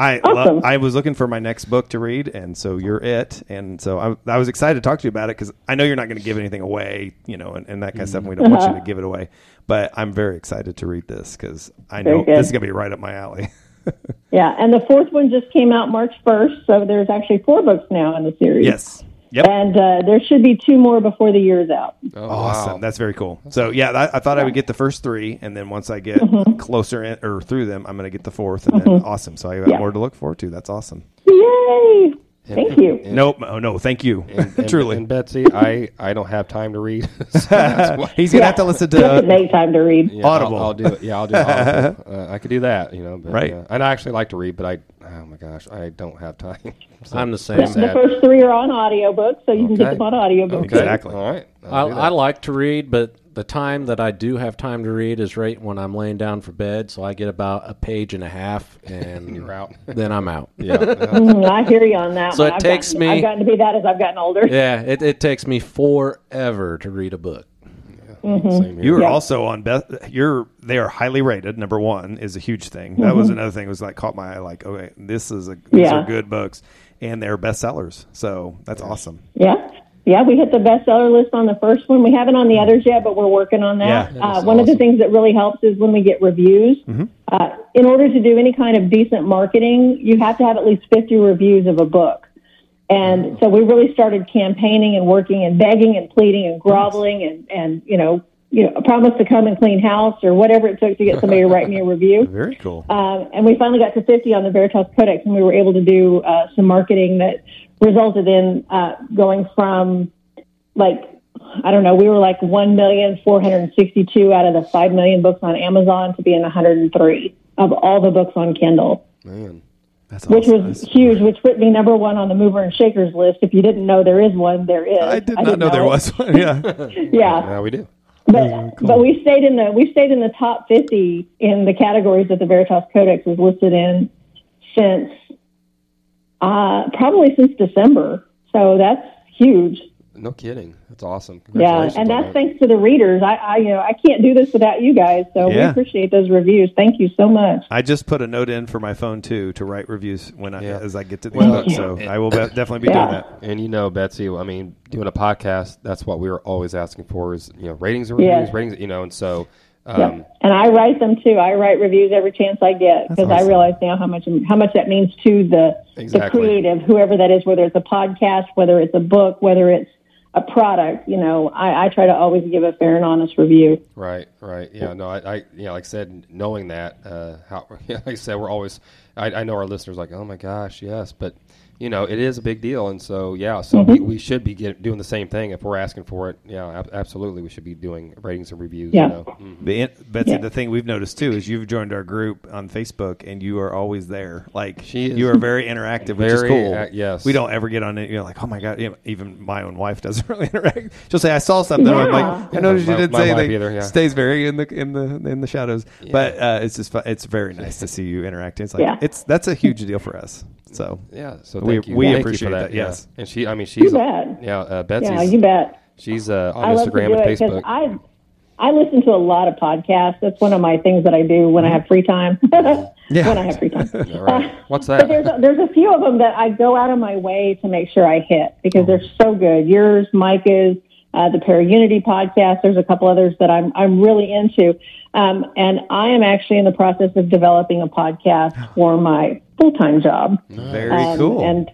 I was looking for my next book to read, and so you're it. And so I was excited to talk to you about it because I know you're not going to give anything away, and that kind of stuff. And we don't want you to give it away. But I'm very excited to read this because I know this is going to be right up my alley. Yeah, and the 4th one just came out March 1st, so there's actually 4 books now in the series. Yes. Yep. And there should be 2 more before the year's out. Oh, Awesome. wow. That's very cool. So, I thought I would get the first 3, and then once I get closer or through them, I'm going to get the 4th, and then awesome. So I got more to look forward to. That's awesome. Yay! Thank you. No, thank you. Truly. And Betsy, I don't have time to read. So that's why. He's going to have to listen You have to make time to read. Yeah, Audible. I'll do it. Yeah, I'll do Audible. I could do that, but, Right. and I actually like to read, but oh my gosh, I don't have time. So I'm the The, same. the first 3 are on audiobooks, so you can get Okay. them on audiobooks. Okay. Exactly. All right. I'll do that. I like to read, but the time that I do have time to read is right when I'm laying down for bed. So I get about a page and a half, and You're out. then I'm out. Yeah. I hear you on that So one. it takes me- I've gotten to be that as I've gotten older. Yeah, it takes me forever to read a book. Same here. You are Yeah. also on they are highly rated. Number 1 is a huge thing. That was another thing was like caught my eye. Like, okay, these are good books, and they're bestsellers. So that's awesome. Yeah, we hit the bestseller list on the first one. We haven't on the others yet, but we're working on that. Yeah, that's one of the awesome. things that really helps is when we get reviews. In order to do any kind of decent marketing, you have to have at least 50 reviews of a book. And so we really started campaigning and working and begging and pleading and groveling and a promise to come and clean house or whatever it took to get somebody to write me a review. Very cool. And we finally got to 50 on the Veritas Codex, and we were able to do some marketing that resulted in going from we were like 1,462,000 out of the 5 million books on Amazon to being 103 of all the books on Kindle. Man. That's Which awesome. was huge, which put me number 1 on the Mover and Shakers list. If you didn't know there is one, there is. I did not didn't know there was one. Yeah. Yeah, Yeah, we do. but we stayed in the top 50 in the categories that the Veritas Codex is listed in since probably since December. So that's huge. No kidding. That's awesome. Yeah, Congratulations and on that's that. thanks to the readers. I can't do this without you guys. So we Yeah. appreciate those reviews. Thank you so much. I just put a note in for my phone too to write reviews as I get to these Well, books. So I will definitely be doing Yeah. that. And Betsy, I mean, doing a podcast, that's what we were always asking for is, ratings and reviews, Yeah. ratings, and so, Yeah. And I write them too. I write reviews every chance I get because awesome. I realize now how much that means to the Exactly. creative, whoever that is, whether it's a podcast, whether it's a book, whether it's a product. I try to always give a fair and honest review. Right. Yeah, no, I like I said, knowing that, like I said, we're always, I know our listeners are like, oh my gosh, yes, but, it is a big deal. And so, we should be doing the same thing if we're asking for it. Yeah, absolutely. We should be doing ratings and reviews. Yeah. Betsy, Yeah. the thing we've noticed too is you've joined our group on Facebook and you are always there. Like She is. you are very interactive, which is Very, cool. yes. We don't ever get on it. You're like, oh my God. Even my own wife doesn't really interact. She'll say, I saw something. I'm like, I noticed you didn't My say wife anything. either, yeah. Stays very in the shadows. But it's just fun. It's very nice to see you interacting. It's like that's a huge deal for us. So Yeah, so We- thank you. we Thank you appreciate for that, yeah. yes. And she's You bet. Betsy's, Yeah, you bet. she's on I love to Instagram do and it Facebook. because I listen to a lot of podcasts. That's one of my things that I do when I have free time. When I have free time. All right. What's But that? there's a few of them that I go out of my way to make sure I hit because they're so good. Yours, Micah's, the Paraunity podcast. There's a couple others that I'm really into. And I am actually in the process of developing a podcast for my full-time job. very cool. And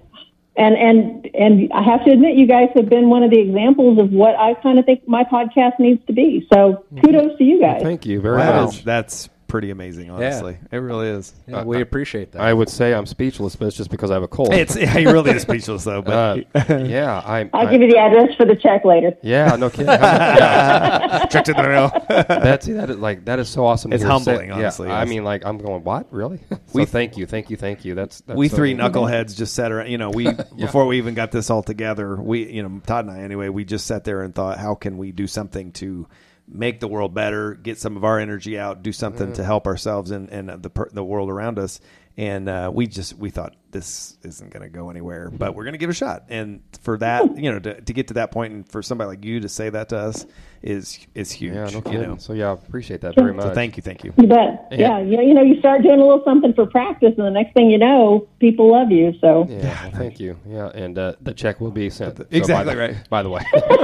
I have to admit, you guys have been one of the examples of what I kind of think my podcast needs to be. So kudos to you guys. Thank you very Wow. much. That's pretty amazing, honestly. It really is. Yeah, we appreciate that. I would say I'm speechless, but it's just because I have a cold. He really is speechless though. But Yeah, I'll give you the address for the check later. Yeah, no kidding. Yeah. check to the mail. Betsy, that is so awesome. to It's hear humbling, say- honestly, Yeah, I yes. mean, like I'm going, what really? So thank you. That's We so three neat. knuckleheads just sat around. Before we even got this all together, Todd and I anyway, we just sat there and thought, how can we do something to make the world better, get some of our energy out, do something to help ourselves and the world around us. And we thought this isn't going to go anywhere, but we're going to give it a shot. And for that, to get to that point, and for somebody like you to say that to us is huge. Yeah, no kidding. So I appreciate that very much. So thank you. You bet. Yeah, you start doing a little something for practice, and the next thing you know, people love you. So yeah, well, thank you. Yeah, and the check will be sent. Exactly right. By the way.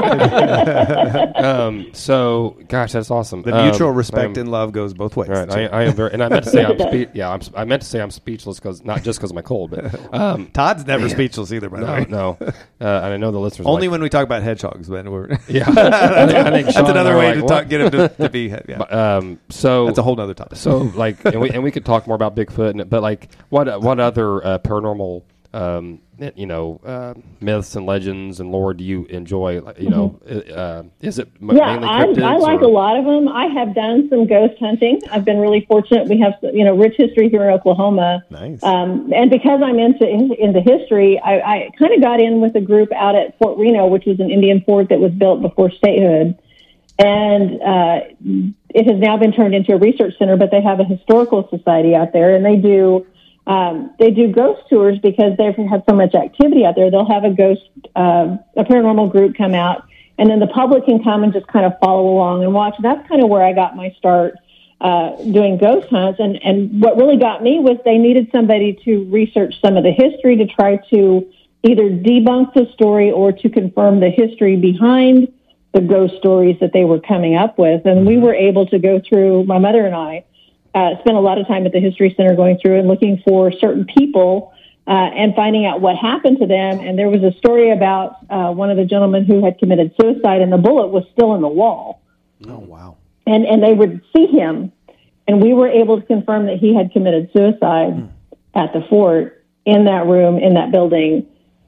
So, gosh, that's awesome. The mutual respect and love goes both ways. Right, I am very, and I meant to say I meant to say I'm speechless because not just because of my cold, but Todd's never speechless either. By the way, no, and I know the listeners only when we talk about hedgehogs. But we're I think that's another way to get him to be. Yeah. So that's a whole other topic. So and we could talk more about Bigfoot, but what other paranormal myths and legends and lore do you enjoy? Is it mainly cryptids? I like a lot of them. I have done some ghost hunting. I've been really fortunate. We have rich history here in Oklahoma. Nice. And because I'm into history, I kind of got in with a group out at Fort Reno, which was an Indian fort that was built before statehood. And it has now been turned into a research center, but they have a historical society out there, and they do ghost tours because they've had so much activity out there. They'll have a paranormal group come out, and then the public can come and just kind of follow along and watch. That's kind of where I got my start doing ghost hunts. And what really got me was they needed somebody to research some of the history to try to either debunk the story or to confirm the history behind the ghost stories that they were coming up with. And we were able to go through, my mother and I, spent a lot of time at the History Center going through and looking for certain people and finding out what happened to them. And there was a story about one of the gentlemen who had committed suicide, and the bullet was still in the wall. Oh, wow. And they would see him, and we were able to confirm that he had committed suicide at the fort, in that room, in that building.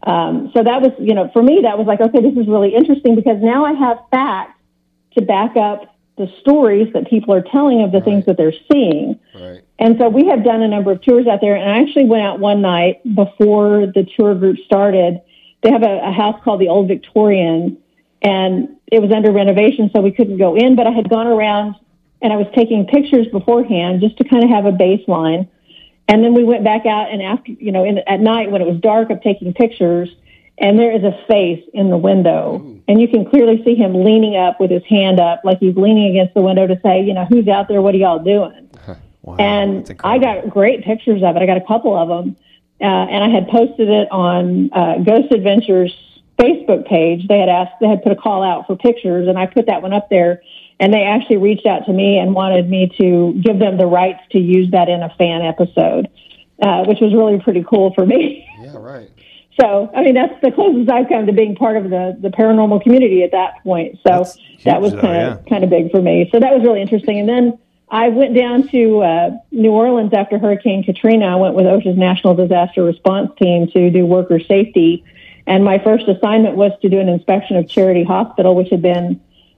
So that was, for me, that was like, okay, this is really interesting because now I have facts to back up the stories that people are telling of the things that they're seeing. Right. And so we have done a number of tours out there, and I actually went out one night before the tour group started. They have a house called the Old Victorian, and it was under renovation, so we couldn't go in, but I had gone around and I was taking pictures beforehand just to kind of have a baseline. And then we went back out, and after, at night when it was dark, I'm taking pictures, and there is a face in the window. Ooh. And you can clearly see him leaning up with his hand up, like he's leaning against the window to say, who's out there? What are y'all doing? Wow, and I got great pictures of it. I got a couple of them. And I had posted it on Ghost Adventures Facebook page. They had put a call out for pictures, and I put that one up there. And they actually reached out to me and wanted me to give them the rights to use that in a fan episode, which was really pretty cool for me. Yeah, right. So, that's the closest I've come to being part of the paranormal community at that point. So that was kind of big for me. So that was really interesting. And then I went down to New Orleans after Hurricane Katrina. I went with OSHA's National Disaster Response Team to do worker safety. And my first assignment was to do an inspection of Charity Hospital, which had been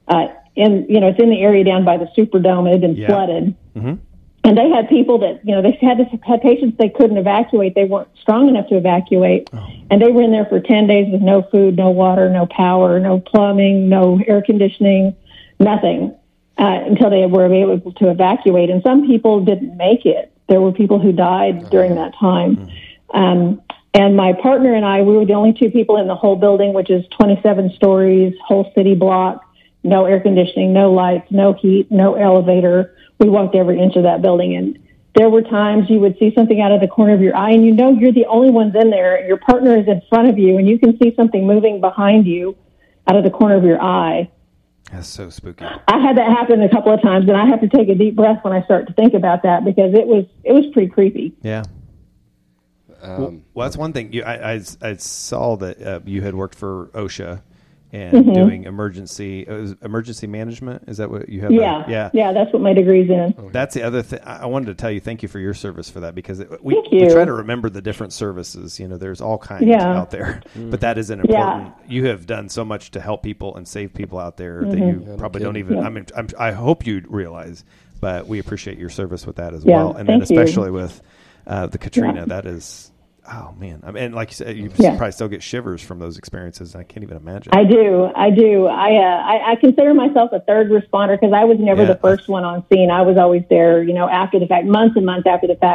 it's in the area down by the Superdome. It had been flooded. Mm-hmm. And they had people that, they had patients they couldn't evacuate. They weren't strong enough to evacuate. Oh. And they were in there for 10 days with no food, no water, no power, no plumbing, no air conditioning, nothing, until they were able to evacuate. And some people didn't make it. There were people who died during that time. Mm-hmm. And my partner and I, we were the only two people in the whole building, which is 27 stories, whole city block. No air conditioning, no lights, no heat, no elevator. We walked every inch of that building, and there were times you would see something out of the corner of your eye, and you're the only ones in there. Your partner is in front of you, and you can see something moving behind you out of the corner of your eye. That's so spooky. I had that happen a couple of times, and I have to take a deep breath when I start to think about that because it was pretty creepy. Yeah. Well, that's one thing. I saw that you had worked for OSHA. And doing emergency management. Is that what you have? Yeah, that's what my degree's in. That's the other thing. I wanted to tell you, thank you for your service for that, because we try to remember the different services. There's all kinds out there, but that is an important. You have done so much to help people and save people out there that you probably don't even. I hope you realize, but we appreciate your service with that as well, and then especially with the Katrina. That is. Oh, man. And like you said, you probably still get shivers from those experiences. I can't even imagine. I do. I consider myself a third responder because I was never the first one on scene. I was always there, after the fact, months and months after the fact,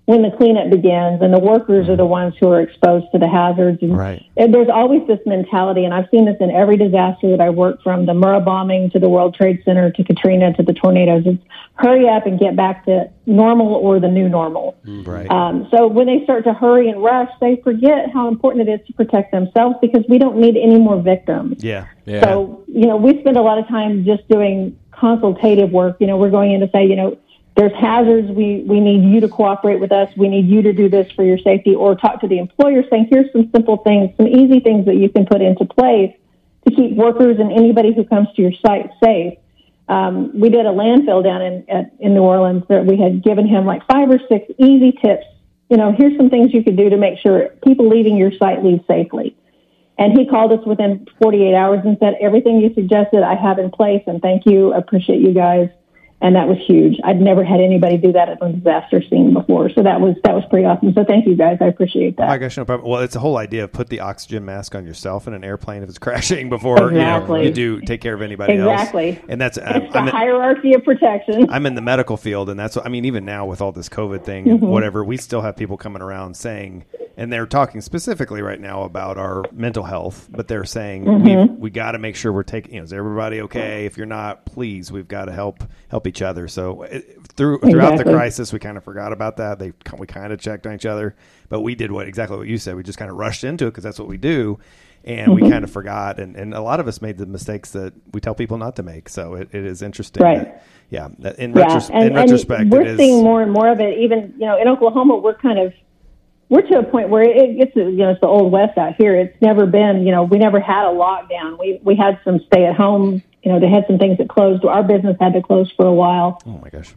when the cleanup begins, and the workers are the ones who are exposed to the hazards. And Right. there's always this mentality, and I've seen this in every disaster that I work, from the Murrah bombing to the World Trade Center to Katrina to the tornadoes. It's hurry up and get back to normal or the new normal. Right. So when they start to hurry and rush, they forget how important it is to protect themselves, because we don't need any more victims. Yeah. Yeah. So, we spend a lot of time just doing consultative work. We're going in to say, there's hazards. We need you to cooperate with us. We need you to do this for your safety, or talk to the employer saying, here's some simple things, some easy things that you can put into place to keep workers and anybody who comes to your site safe. We did a landfill down in New Orleans that we had given him like 5 or 6 easy tips. Here's some things you could do to make sure people leaving your site leave safely. And he called us within 48 hours and said, everything you suggested I have in place, and thank you. I appreciate you guys. And that was huge. I'd never had anybody do that at a disaster scene before. So that was pretty awesome. So thank you, guys. I appreciate that. Oh my gosh, no problem. Well, it's the whole idea of put the oxygen mask on yourself in an airplane if it's crashing before Exactly. you do take care of anybody Exactly. else. And that's It's the hierarchy of protection. I'm in the medical field, and that's what, even now with all this COVID thing and whatever, we still have people coming around saying, and they're talking specifically right now about our mental health, but they're saying we got to make sure we're taking, is everybody okay? If you're not, please, we've got to help each other. So throughout the crisis, we kind of forgot about that. We kind of checked on each other, but we did exactly what you said. We just kind of rushed into it because that's what we do. And we kind of forgot, and a lot of us made the mistakes that we tell people not to make. So it is interesting. Right. In retrospect, we're seeing more and more of it. Even in Oklahoma, we're to a point where it's the old West out here. It's never been we never had a lockdown. We had some stay at home. They had some things that closed. Our business had to close for a while. Oh my gosh.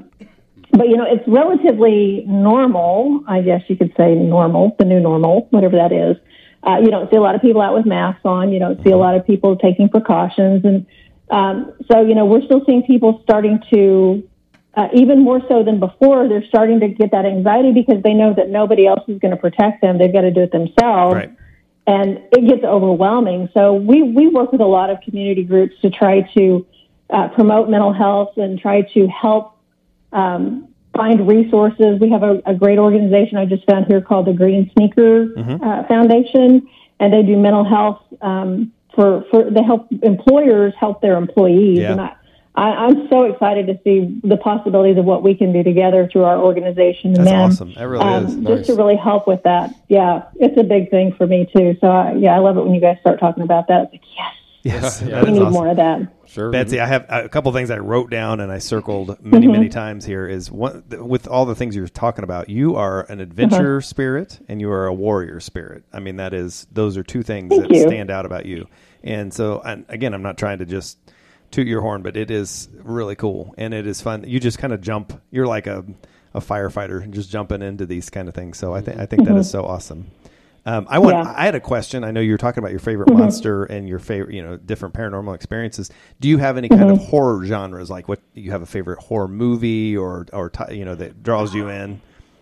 But it's relatively normal. I guess you could say normal, the new normal, whatever that is. You don't see a lot of people out with masks on. You don't see a lot of people taking precautions. And so, we're still seeing people starting to, even more so than before, they're starting to get that anxiety because they know that nobody else is going to protect them. They've got to do it themselves. Right. And it gets overwhelming. So we work with a lot of community groups to try to promote mental health and try to help find resources. We have a great organization I just found here called the Green Sneaker Foundation, and they do mental health they help employers help their employees. Yeah. And I'm so excited to see the possibilities of what we can do together through our organization. That's and awesome. That really is. Just to really help with that. Yeah, it's a big thing for me too. So I love it when you guys start talking about that. It's like, Yes. Yeah, we need more of that. Sure. Betsy, I have a couple of things I wrote down and I circled many times here. Is one, with all the things you're talking about, you are an adventure spirit and you are a warrior spirit. I mean, those are two things that stand out about you. And so, again, I'm not trying to just toot your horn, but it is really cool and it is fun. You just kind of jump. You're like a firefighter just jumping into these kind of things. So I think that is so awesome. I had a question. I know you were talking about your favorite monster and your favorite, different paranormal experiences. Do you have any kind of horror genres? Like, what you have a favorite horror movie or that draws you in?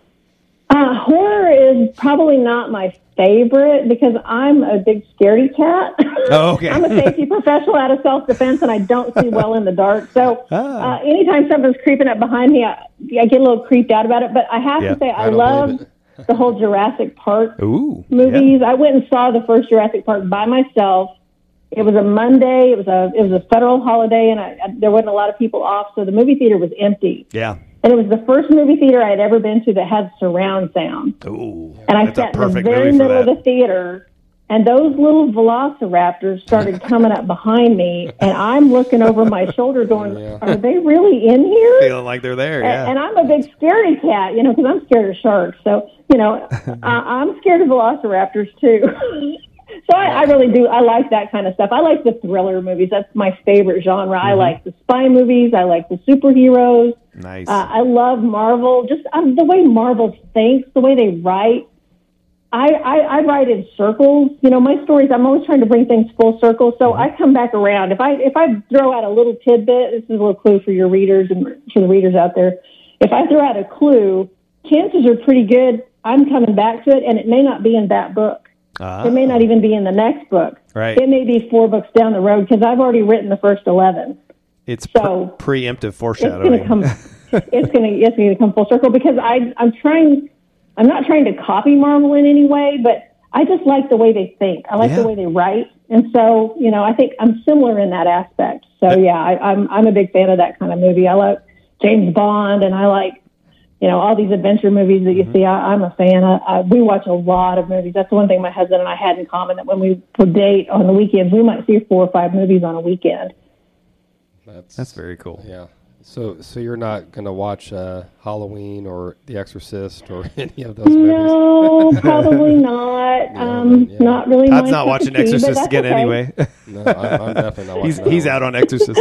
Horror is probably not my favorite because I'm a big scaredy cat. Oh, okay. I'm a safety professional out of self-defense, and I don't see well in the dark. So anytime something's creeping up behind me, I get a little creeped out about it. But I have to say, I love the whole Jurassic Park movies. Yeah. I went and saw the first Jurassic Park by myself. It was a Monday. It was a federal holiday, and there wasn't a lot of people off, so the movie theater was empty. Yeah. And it was the first movie theater I had ever been to that had surround sound. Ooh. And I sat in the very middle of the theater, and those little velociraptors started coming up behind me, and I'm looking over my shoulder going, are they really in here? Feeling like they're there, yeah. And I'm a big scaredy cat, because I'm scared of sharks. So, I'm scared of velociraptors, too. So I really do. I like that kind of stuff. I like the thriller movies. That's my favorite genre. I like the spy movies. I like the superheroes. Nice. I love Marvel. Just the way Marvel thinks, the way they write. I write in circles. My stories, I'm always trying to bring things full circle. So I come back around. If I throw out a little tidbit, this is a little clue for your readers and for the readers out there. If I throw out a clue, chances are pretty good I'm coming back to it, and it may not be in that book. It may not even be in the next book. Right. It may be 4 books down the road because I've already written the first 11. It's preemptive foreshadowing. It's going to come. it's gonna come full circle because I'm not trying to copy Marvel in any way, but I just like the way they think. I like the way they write. And so, I think I'm similar in that aspect. So I'm a big fan of that kind of movie. I like James Bond, and I like, all these adventure movies that you see. I'm a fan. We watch a lot of movies. That's the one thing my husband and I had in common, that when we would date on the weekends, we might see 4 or 5 movies on a weekend. That's very cool. Yeah. So you're not going to watch Halloween or The Exorcist or any of those movies? No, probably not. Not really. Todd's not watching Exorcist again anyway. No, I'm definitely not watching He's out on Exorcist.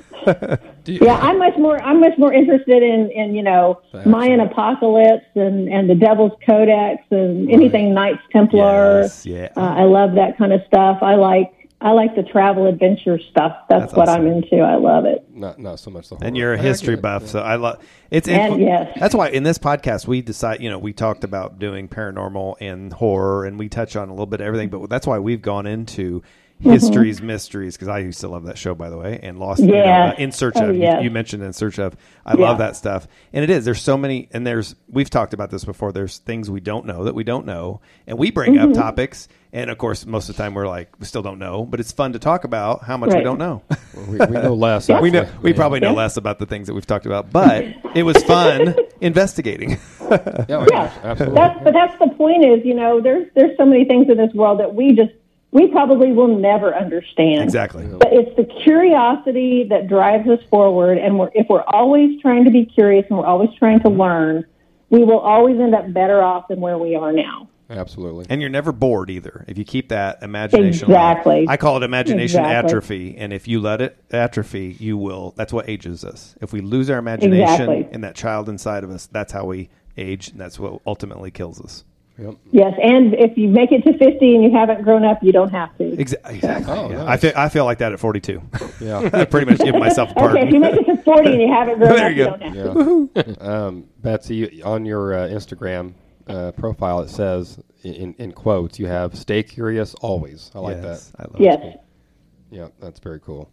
I'm much more interested in Mayan apocalypse and the Devil's Codex and anything Knights Templar. Yes, yeah. I love that kind of stuff. I like the travel adventure stuff. That's what awesome. I'm into. I love it. Not so much the horror. And you're a history buff, so I love it's. Yes. That's why in this podcast we decide. We talked about doing paranormal and horror, and we touch on a little bit of everything. But that's why we've gone into History's Mysteries, because I used to love that show, by the way, and Lost. In Search of. Yes. You mentioned In Search of. I love that stuff, and it is. There's so many, and we've talked about this before. There's things we don't know that we don't know, and we bring up topics. And of course, most of the time we're like, we still don't know, but it's fun to talk about how much we don't know. we know less. We probably know less about the things that we've talked about, but it was fun investigating. Absolutely. That's the point. Is there's so many things in this world that we probably will never understand. Exactly. But it's the curiosity that drives us forward, and if we're always trying to be curious and we're always trying to learn, we will always end up better off than where we are now. Absolutely. And you're never bored either if you keep that imagination. Exactly. I call it imagination atrophy, and if you let it atrophy, you will. That's what ages us. If we lose our imagination and that child inside of us, that's how we age, and that's what ultimately kills us. Yep. Yes, and if you make it to 50 and you haven't grown up, you don't have to. Exactly. Oh, yeah. nice. I feel like that at 42. Yeah. I pretty much give myself a pardon. Okay, if you make it to 40 and you haven't grown There up, you you go. don't have to. Betsy, on your Instagram profile, it says in quotes, you have "Stay curious always." I like that. I love Yes. it. Yeah, that's very cool.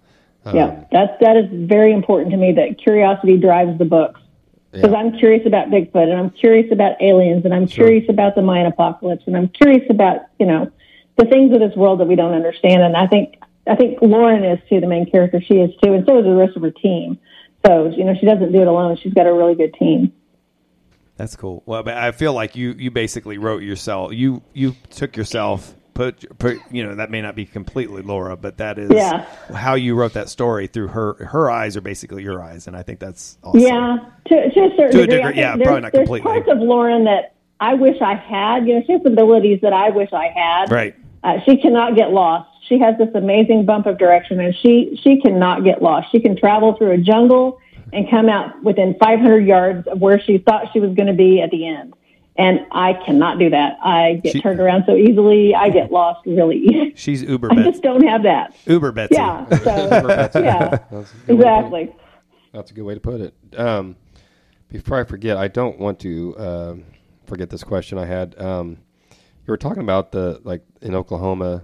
That is very important to me, that curiosity drives the books. Because I'm curious about Bigfoot, and I'm curious about aliens, and I'm curious about the Mayan apocalypse, and I'm curious about, the things of this world that we don't understand. And I think Lauren is too, the main character. She is too, and so is the rest of her team. So, she doesn't do it alone. She's got a really good team. That's cool. Well, but I feel like you basically wrote yourself. You took yourself. Put that may not be completely Laura, but that is how you wrote that story through her eyes are basically your eyes, and I think that's awesome. Yeah, to a certain degree. Yeah, probably not completely. There's parts of Lauren that I wish I had. She has abilities that I wish I had. Right. She cannot get lost. She has this amazing bump of direction, and she cannot get lost. She can travel through a jungle and come out within 500 yards of where she thought she was going to be at the end. And I cannot do that. I get turned around so easily. I get lost really easily. She's Uber I Betsy. just don't have that. Uber Betsy. Yeah. So, yeah. Exactly. That's a good way to put it. Before I forget, I don't want to forget this question I had. You were talking about in Oklahoma,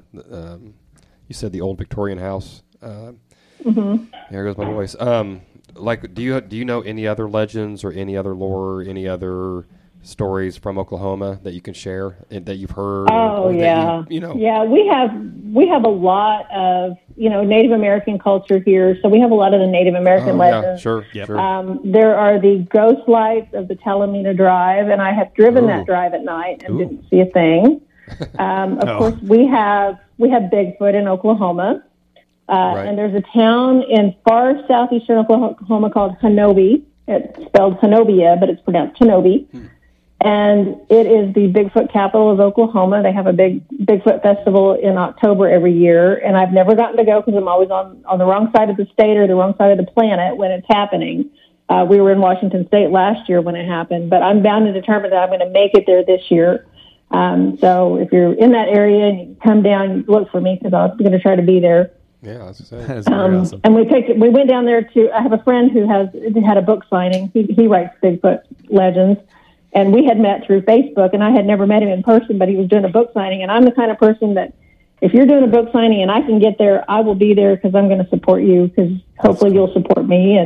you said the old Victorian house. There goes my voice. Do you know any other legends or any other lore, any other stories from Oklahoma that you can share and that you've heard? Oh, yeah. Yeah, we have a lot of, Native American culture here. So we have a lot of the Native American legends. Yeah, sure. Yep. Sure. There are the ghost lights of the Talamina Drive, and I have driven that drive at night and didn't see a thing. Of course, we have Bigfoot in Oklahoma. Right. And there's a town in far southeastern Oklahoma called Hanobi. It's spelled Hanobia, but it's pronounced Hanobi. And it is the Bigfoot capital of Oklahoma. They have a big Bigfoot festival in October every year. And I've never gotten to go because I'm always on the wrong side of the state or the wrong side of the planet when it's happening. We were in Washington State last year when it happened, but I'm bound and determined that I'm going to make it there this year. So if you're in that area and you come down, look for me because I'm going to try to be there. Yeah, that's very awesome. And we went down there I have a friend who had a book signing. He writes Bigfoot legends. And we had met through Facebook, and I had never met him in person, but he was doing a book signing. And I'm the kind of person that if you're doing a book signing and I can get there, I will be there because I'm going to support you because hopefully you'll support me. And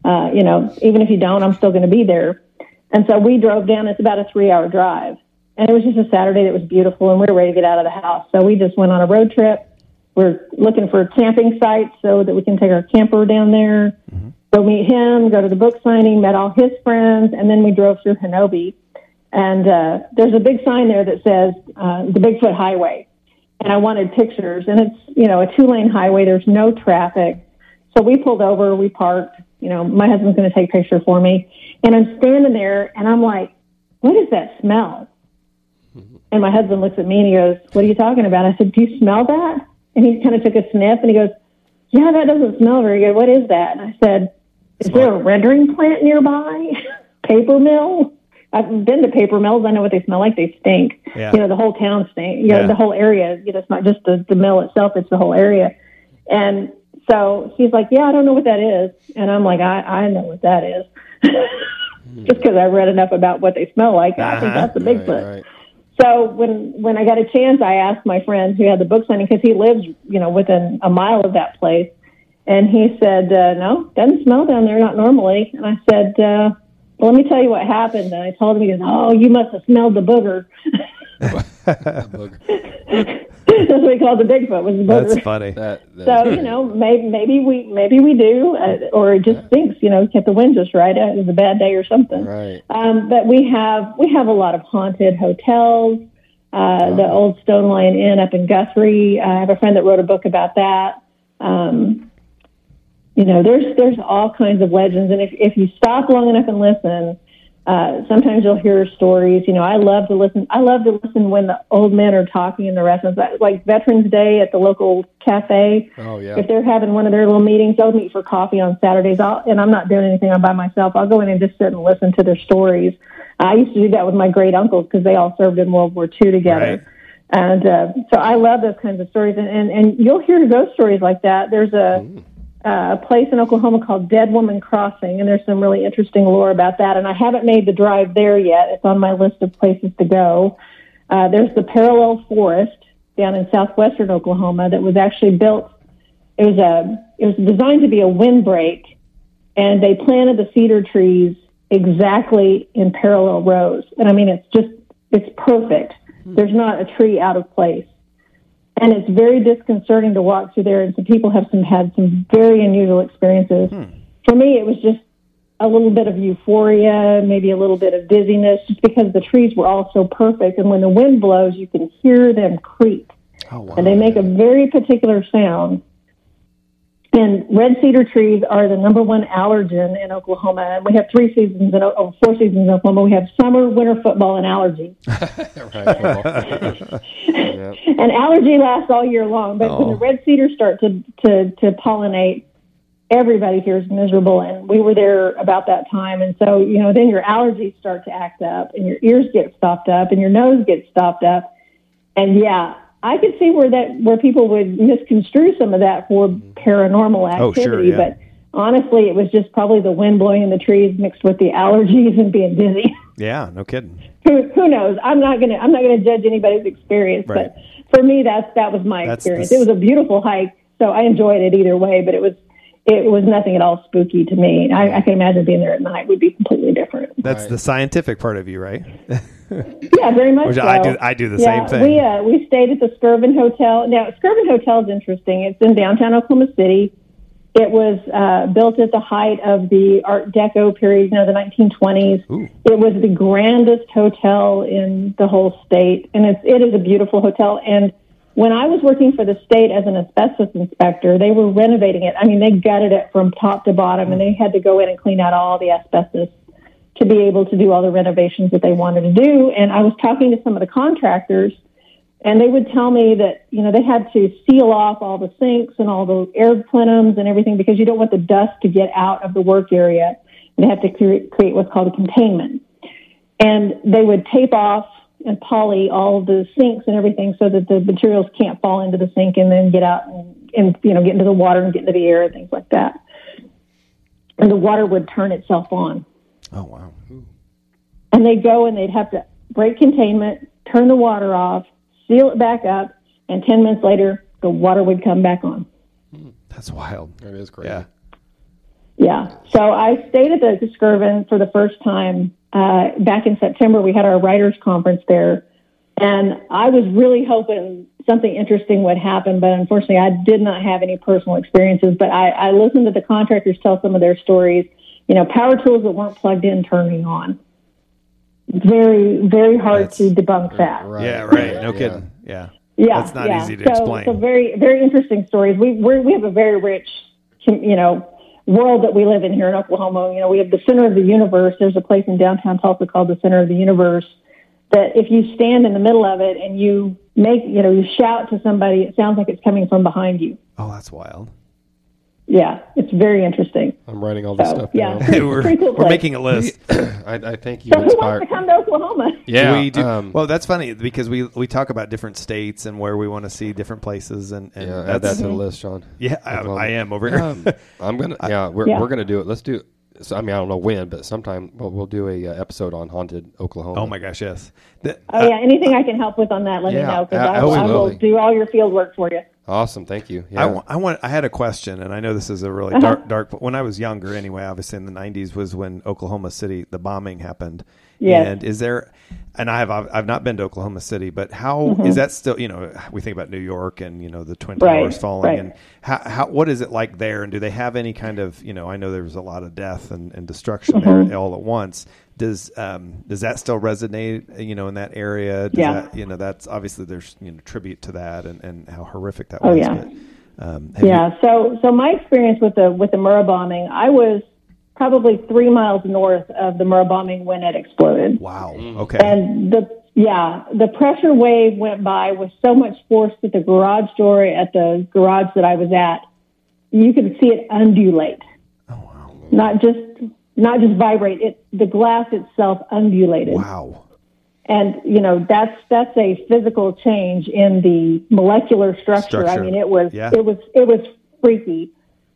Even if you don't, I'm still going to be there. And so we drove down. It's about a 3-hour drive. And it was just a Saturday that was beautiful, and we were ready to get out of the house. So we just went on a road trip. We're looking for camping sites so that we can take our camper down there, go meet him, go to the book signing, met all his friends, and then we drove through Hanobi. And there's a big sign there that says the Bigfoot Highway. And I wanted pictures. And it's, a 2-lane highway. There's no traffic. So we pulled over, we parked. My husband's going to take a picture for me. And I'm standing there, and I'm like, what is that smell? And my husband looks at me, and he goes, what are you talking about? I said, do you smell that? And he kind of took a sniff, and he goes, yeah, that doesn't smell very good. What is that? And I said, is there a rendering plant nearby? Paper mill? I've been to paper mills. I know what they smell like. They stink. Yeah. The whole town stinks. The whole area. It's not just the mill itself. It's the whole area. And so he's like, yeah, I don't know what that is. And I'm like, I know what that is. Just because I read enough about what they smell like. I think that's a Bigfoot. Right. So when I got a chance, I asked my friend who had the book signing, because he lives, within a mile of that place. And he said, no, doesn't smell down there, not normally. And I said, well, let me tell you what happened. And I told him, he goes, oh, you must have smelled the booger. That's what we called the Bigfoot, was the booger. That's funny. So, maybe we do, or it just stinks, kept the wind just right. It was a bad day or something. Right. But we have a lot of haunted hotels. The old Stone Lion Inn up in Guthrie. I have a friend that wrote a book about that. There's all kinds of legends, and if you stop long enough and listen, sometimes you'll hear stories. I love to listen. I love to listen when the old men are talking in the restaurants, like Veterans Day at the local cafe. Oh yeah. If they're having one of their little meetings, they'll meet for coffee on Saturdays. And I'm not doing anything. I'm by myself. I'll go in and just sit and listen to their stories. I used to do that with my great uncles because they all served in World War II together. Right. And so I love those kinds of stories. And you'll hear ghost stories like that. There's a place in Oklahoma called Dead Woman Crossing, and there's some really interesting lore about that. And I haven't made the drive there yet. It's on my list of places to go. There's the Parallel Forest down in southwestern Oklahoma that was actually built. It was designed to be a windbreak, and they planted the cedar trees exactly in parallel rows. And I mean, it's perfect. There's not a tree out of place. And it's very disconcerting to walk through there, and some people had some very unusual experiences. For me, it was just a little bit of euphoria, maybe a little bit of dizziness, just because the trees were all so perfect. And when the wind blows, you can hear them creak. Oh, wow. And they make a very particular sound. And red cedar trees are the number one allergen in Oklahoma. And we have 4 seasons in Oklahoma. We have summer, winter, football, and allergy. Yep. And allergy lasts all year long. But when the red cedars start to pollinate, everybody here is miserable. And we were there about that time. And so, then your allergies start to act up, and your ears get stopped up, and your nose gets stopped up. And I could see where people would misconstrue some of that for paranormal activity. Oh, sure, yeah. But honestly, it was just probably the wind blowing in the trees mixed with the allergies and being dizzy. Yeah, no kidding. Who knows? I'm not gonna judge anybody's experience, right. But for me, that was my experience. It was a beautiful hike, so I enjoyed it either way. But it was nothing at all spooky to me. I can imagine being there at night would be completely different. That's the scientific part of you, right? Yeah, very much so. I do the same thing. We stayed at the Skirvin Hotel. Now, Skirvin Hotel is interesting. It's in downtown Oklahoma City. It was built at the height of the Art Deco period, the 1920s. Ooh. It was the grandest hotel in the whole state, and it is a beautiful hotel. And when I was working for the state as an asbestos inspector, they were renovating it. I mean, they gutted it from top to bottom, and they had to go in and clean out all the asbestos to be able to do all the renovations that they wanted to do. And I was talking to some of the contractors, and they would tell me that, they had to seal off all the sinks and all the air plenums and everything because you don't want the dust to get out of the work area. And they have to create what's called a containment. And they would tape off and poly all the sinks and everything so that the materials can't fall into the sink and then get out and get into the water and get into the air and things like that. And the water would turn itself on. Oh, wow. And they'd go and they'd have to break containment, turn the water off, seal it back up, and 10 minutes later, the water would come back on. That's wild. That is crazy. Yeah. Yeah. So I stayed at the Skirvin for the first time back in September. We had our writers conference there, and I was really hoping something interesting would happen, but unfortunately I did not have any personal experiences. But I listened to the contractors tell some of their stories. You know, power tools that weren't plugged in turning on. Very, very hard to debunk that. Right. Yeah, right. No kidding. Yeah. Yeah, That's not easy to so, explain. So very, very interesting stories. We have a very rich, world that we live in here in Oklahoma. You know, we have the center of the universe. There's a place in downtown Tulsa called the Center of the Universe that if you stand in the middle of it and you you shout to somebody, it sounds like it's coming from behind you. Oh, that's wild. Yeah, it's very interesting. I'm writing all this So, stuff yeah. down. we're cool place. making a list. I think you So who wants inspired. to come to Oklahoma? Yeah, We do. Well, that's funny because we talk about different states and where we want to see different places, and yeah, add that that's to the list, Sean. yeah. I am over here. I'm gonna. We're gonna do it. Let's do. So, I mean, I don't know when, but sometime we'll do a episode on haunted Oklahoma. Oh my gosh, yes. Anything I can help with on that, let me Yeah, know, because I will absolutely. do all your field work for you. Awesome, thank you. Yeah. I had a question, and I know this is a really dark. But when I was younger, anyway, obviously in the '90s was when Oklahoma City, the bombing happened. Yes. And is there? And I've not been to Oklahoma City, but how is that still? You know, we think about New York and the Twin Towers falling, right. and how what is it like there? And do they have any kind of I know there was a lot of death and destruction there all at once. Does that still resonate? In that area? Does that, that's obviously there's tribute to that and how horrific that was. Oh, yeah. But, So my experience with the Murrah bombing, I was probably 3 miles north of the Murrah bombing when it exploded. wow. Okay. And the pressure wave went by with so much force that the garage door at the garage that I was at, you could see it undulate. Oh wow. Not just vibrate. The glass itself undulated. Wow. And that's a physical change in the molecular structure. I mean, it was freaky.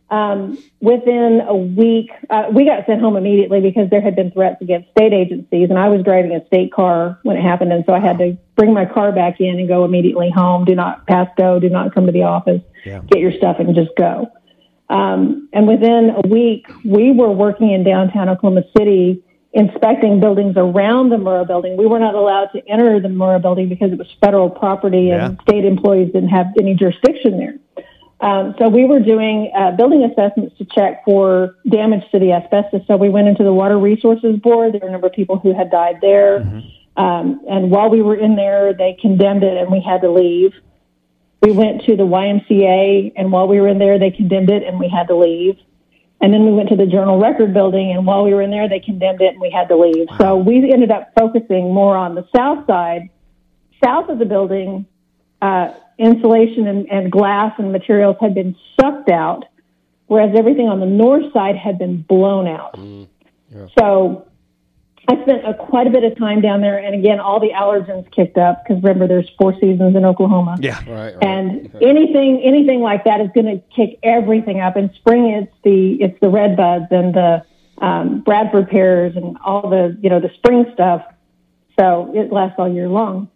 Within a week, we got sent home immediately because there had been threats against state agencies, and I was driving a state car when it happened, and so I had to bring my car back in and go immediately home. Do not pass go. Do not come to the office. Yeah. Get your stuff and just go. And within a week, we were working in downtown Oklahoma City, inspecting buildings around the Murrah building. We were not allowed to enter the Murrah building because it was federal property and state employees didn't have any jurisdiction there. So we were doing building assessments to check for damage to the asbestos. So we went into the Water Resources Board. There were a number of people who had died there. And while we were in there, they condemned it and we had to leave. We went to the YMCA, and while we were in there, they condemned it and we had to leave. And then we went to the Journal Record building, and while we were in there, they condemned it and we had to leave. Wow. So we ended up focusing more on the south side. South of the building, insulation and glass and materials had been sucked out, whereas everything on the north side had been blown out. So I spent quite a bit of time down there, and again, all the allergens kicked up because remember, there's 4 seasons in Oklahoma. Yeah, right. And anything like that is going to kick everything up. In spring, it's the red buds and the Bradford pears and all the the spring stuff. So it lasts all year long.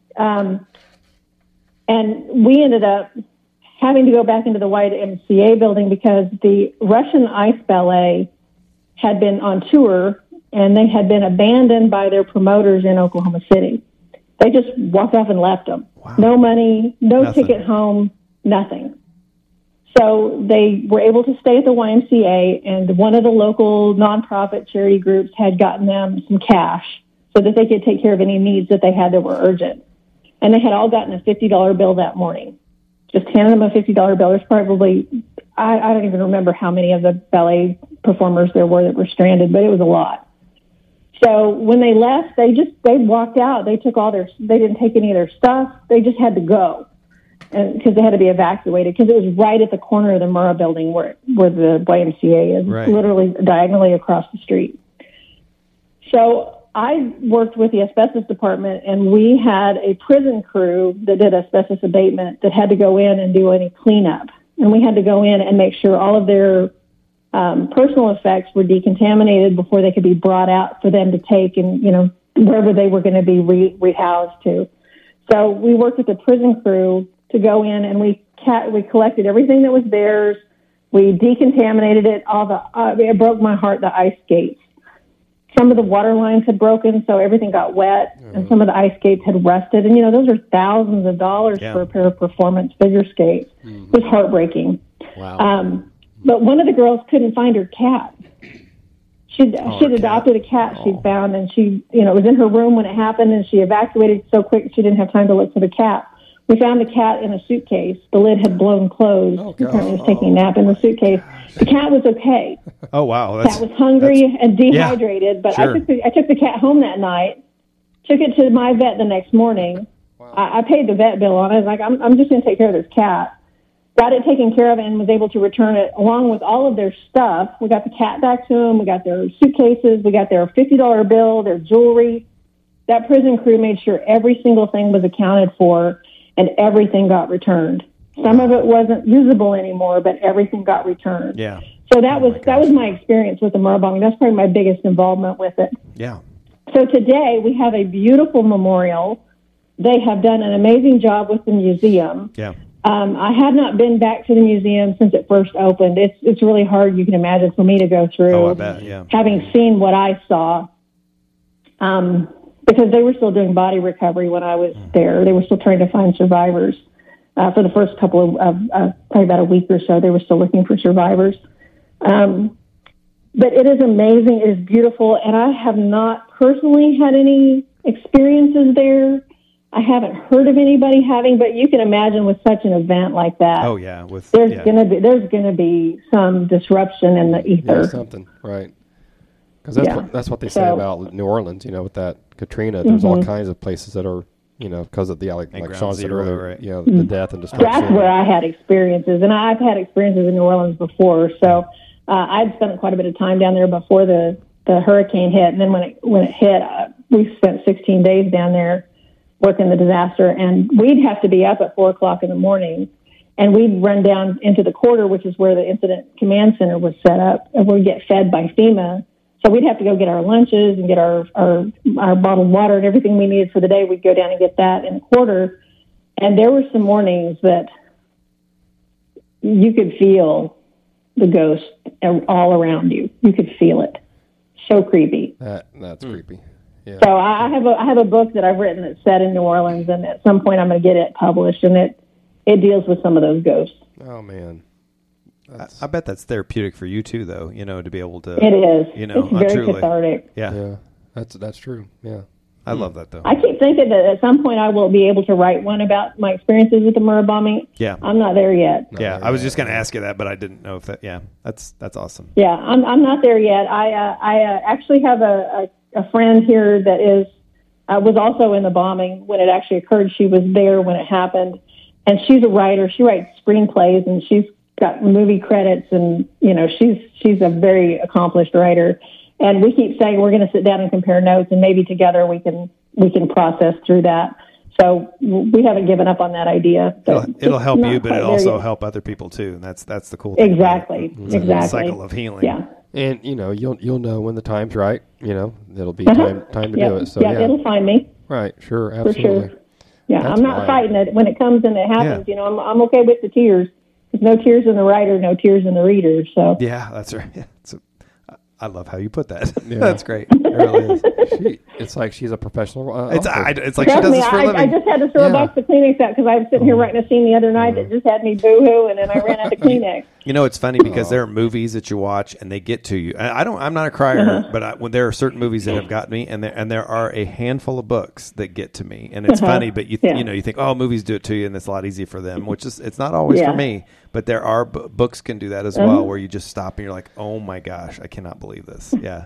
And we ended up having to go back into the YMCA building because the Russian Ice Ballet had been on tour and they had been abandoned by their promoters in Oklahoma City. They just walked off and left them. Wow. No money, nothing. Ticket home, nothing. So they were able to stay at the YMCA, and one of the local nonprofit charity groups had gotten them some cash so that they could take care of any needs that they had that were urgent. And they had all gotten a $50 bill that morning. Just handed them a $50 bill. There's probably, I don't even remember how many of the ballet performers there were that were stranded, but it was a lot. So when they left, they walked out. They didn't take any of their stuff. They just had to go, and because they had to be evacuated because it was right at the corner of the Murrah building where the YMCA is, literally diagonally across the street. So I worked with the asbestos department, and we had a prison crew that did asbestos abatement that had to go in and do any cleanup. And we had to go in and make sure all of their personal effects were decontaminated before they could be brought out for them to take and, wherever they were going to be rehoused to. So we worked with the prison crew to go in, and we collected everything that was theirs. We decontaminated it. It broke my heart, the ice skates. Some of the water lines had broken, so everything got wet, and some of the ice skates had rusted. And, those are thousands of dollars for a pair of performance figure skates. It was heartbreaking. Wow. But one of the girls couldn't find her cat. She'd adopted a cat she'd found, and she, it was in her room when it happened, and she evacuated so quick she didn't have time to look for the cat. We found the cat in a suitcase. The lid had blown closed. Apparently, was taking a nap in the suitcase. The cat was okay. Oh wow! The cat was hungry and dehydrated. But sure. I took the cat home that night. Took it to my vet the next morning. Wow. I paid the vet bill on it. I was like, I'm just going to take care of this cat. Got it taken care of and was able to return it along with all of their stuff. We got the cat back to them. We got their suitcases. We got their $50 bill, their jewelry. That prison crew made sure every single thing was accounted for, and everything got returned. Some of it wasn't usable anymore, but everything got returned. Yeah. So that was my experience with the Murrah bombing. That's probably my biggest involvement with it. Yeah. So today we have a beautiful memorial. They have done an amazing job with the museum. Yeah. I have not been back to the museum since it first opened. It's really hard, you can imagine, for me to go through. Oh, I bet, yeah. Having seen what I saw, because they were still doing body recovery when I was there. They were still trying to find survivors. For the first couple of probably about a week or so, they were still looking for survivors. But it is amazing. It is beautiful. And I have not personally had any experiences there. I haven't heard of anybody having, but you can imagine with such an event like that. Oh yeah, there's gonna be some disruption in the ether. Yeah, something, right? Because that's what they say about New Orleans. With that Katrina, there's all kinds of places that are, because of the like Sean said earlier, right? The death and destruction. That's where I had experiences, and I've had experiences in New Orleans before. So I'd spent quite a bit of time down there before the hurricane hit, and then when it hit, we spent 16 days down there working the disaster, and we'd have to be up at 4:00 in the morning, and we'd run down into the quarter, which is where the incident command center was set up, and we'd get fed by FEMA. So we'd have to go get our lunches and get our bottled water and everything we needed for the day. We'd go down and get that in the quarter, and there were some mornings that you could feel the ghost all around you. You could feel it. So creepy. That's creepy. Yeah. So I have a book that I've written that's set in New Orleans, and at some point I'm going to get it published, and it deals with some of those ghosts. Oh man, I bet that's therapeutic for you too, though. To be able to. It is. It's very truly cathartic. Yeah. That's true. Yeah. I love that though. I keep thinking that at some point I will be able to write one about my experiences with the Murrah bombing. Yeah. I'm not there yet. Yeah, I was just going to ask you that, but I didn't know if that. Yeah, that's awesome. Yeah, I'm not there yet. I actually have a friend here that was also in the bombing when it actually occurred. She was there when it happened, and she's a writer. She writes screenplays, and she's got movie credits, and she's a very accomplished writer. And we keep saying we're going to sit down and compare notes, and maybe together we can process through that. So we haven't given up on that idea. It'll help you, but it'll also help other people too. And that's the cool thing. Exactly. It's a cycle of healing. Yeah. And you'll know when the time's right. It'll be time to do it. So it'll find me. Right. Sure. Absolutely. For sure. Yeah, That's I'm not fighting it when it comes and it happens. Yeah. I'm okay with the tears. There's no tears in the writer, no tears in the reader. So yeah, that's right. Yeah, I love how you put that. Yeah. That's great. It really is. It's like she's a professional. It's like she trust does me, this for a living. I just had to throw a box of Kleenex out because I was sitting here writing a scene the other night that just had me boo-hoo, and then I ran out of Kleenex. It's funny because there are movies that you watch and they get to you. I'm not a crier, but when there are certain movies that have got me, and there are a handful of books that get to me, and it's funny. But you think, oh, movies do it to you, and it's a lot easier for them, which is it's not always for me. But there are books can do that as well, where you just stop and you're like, oh my gosh, I cannot believe this. Yeah.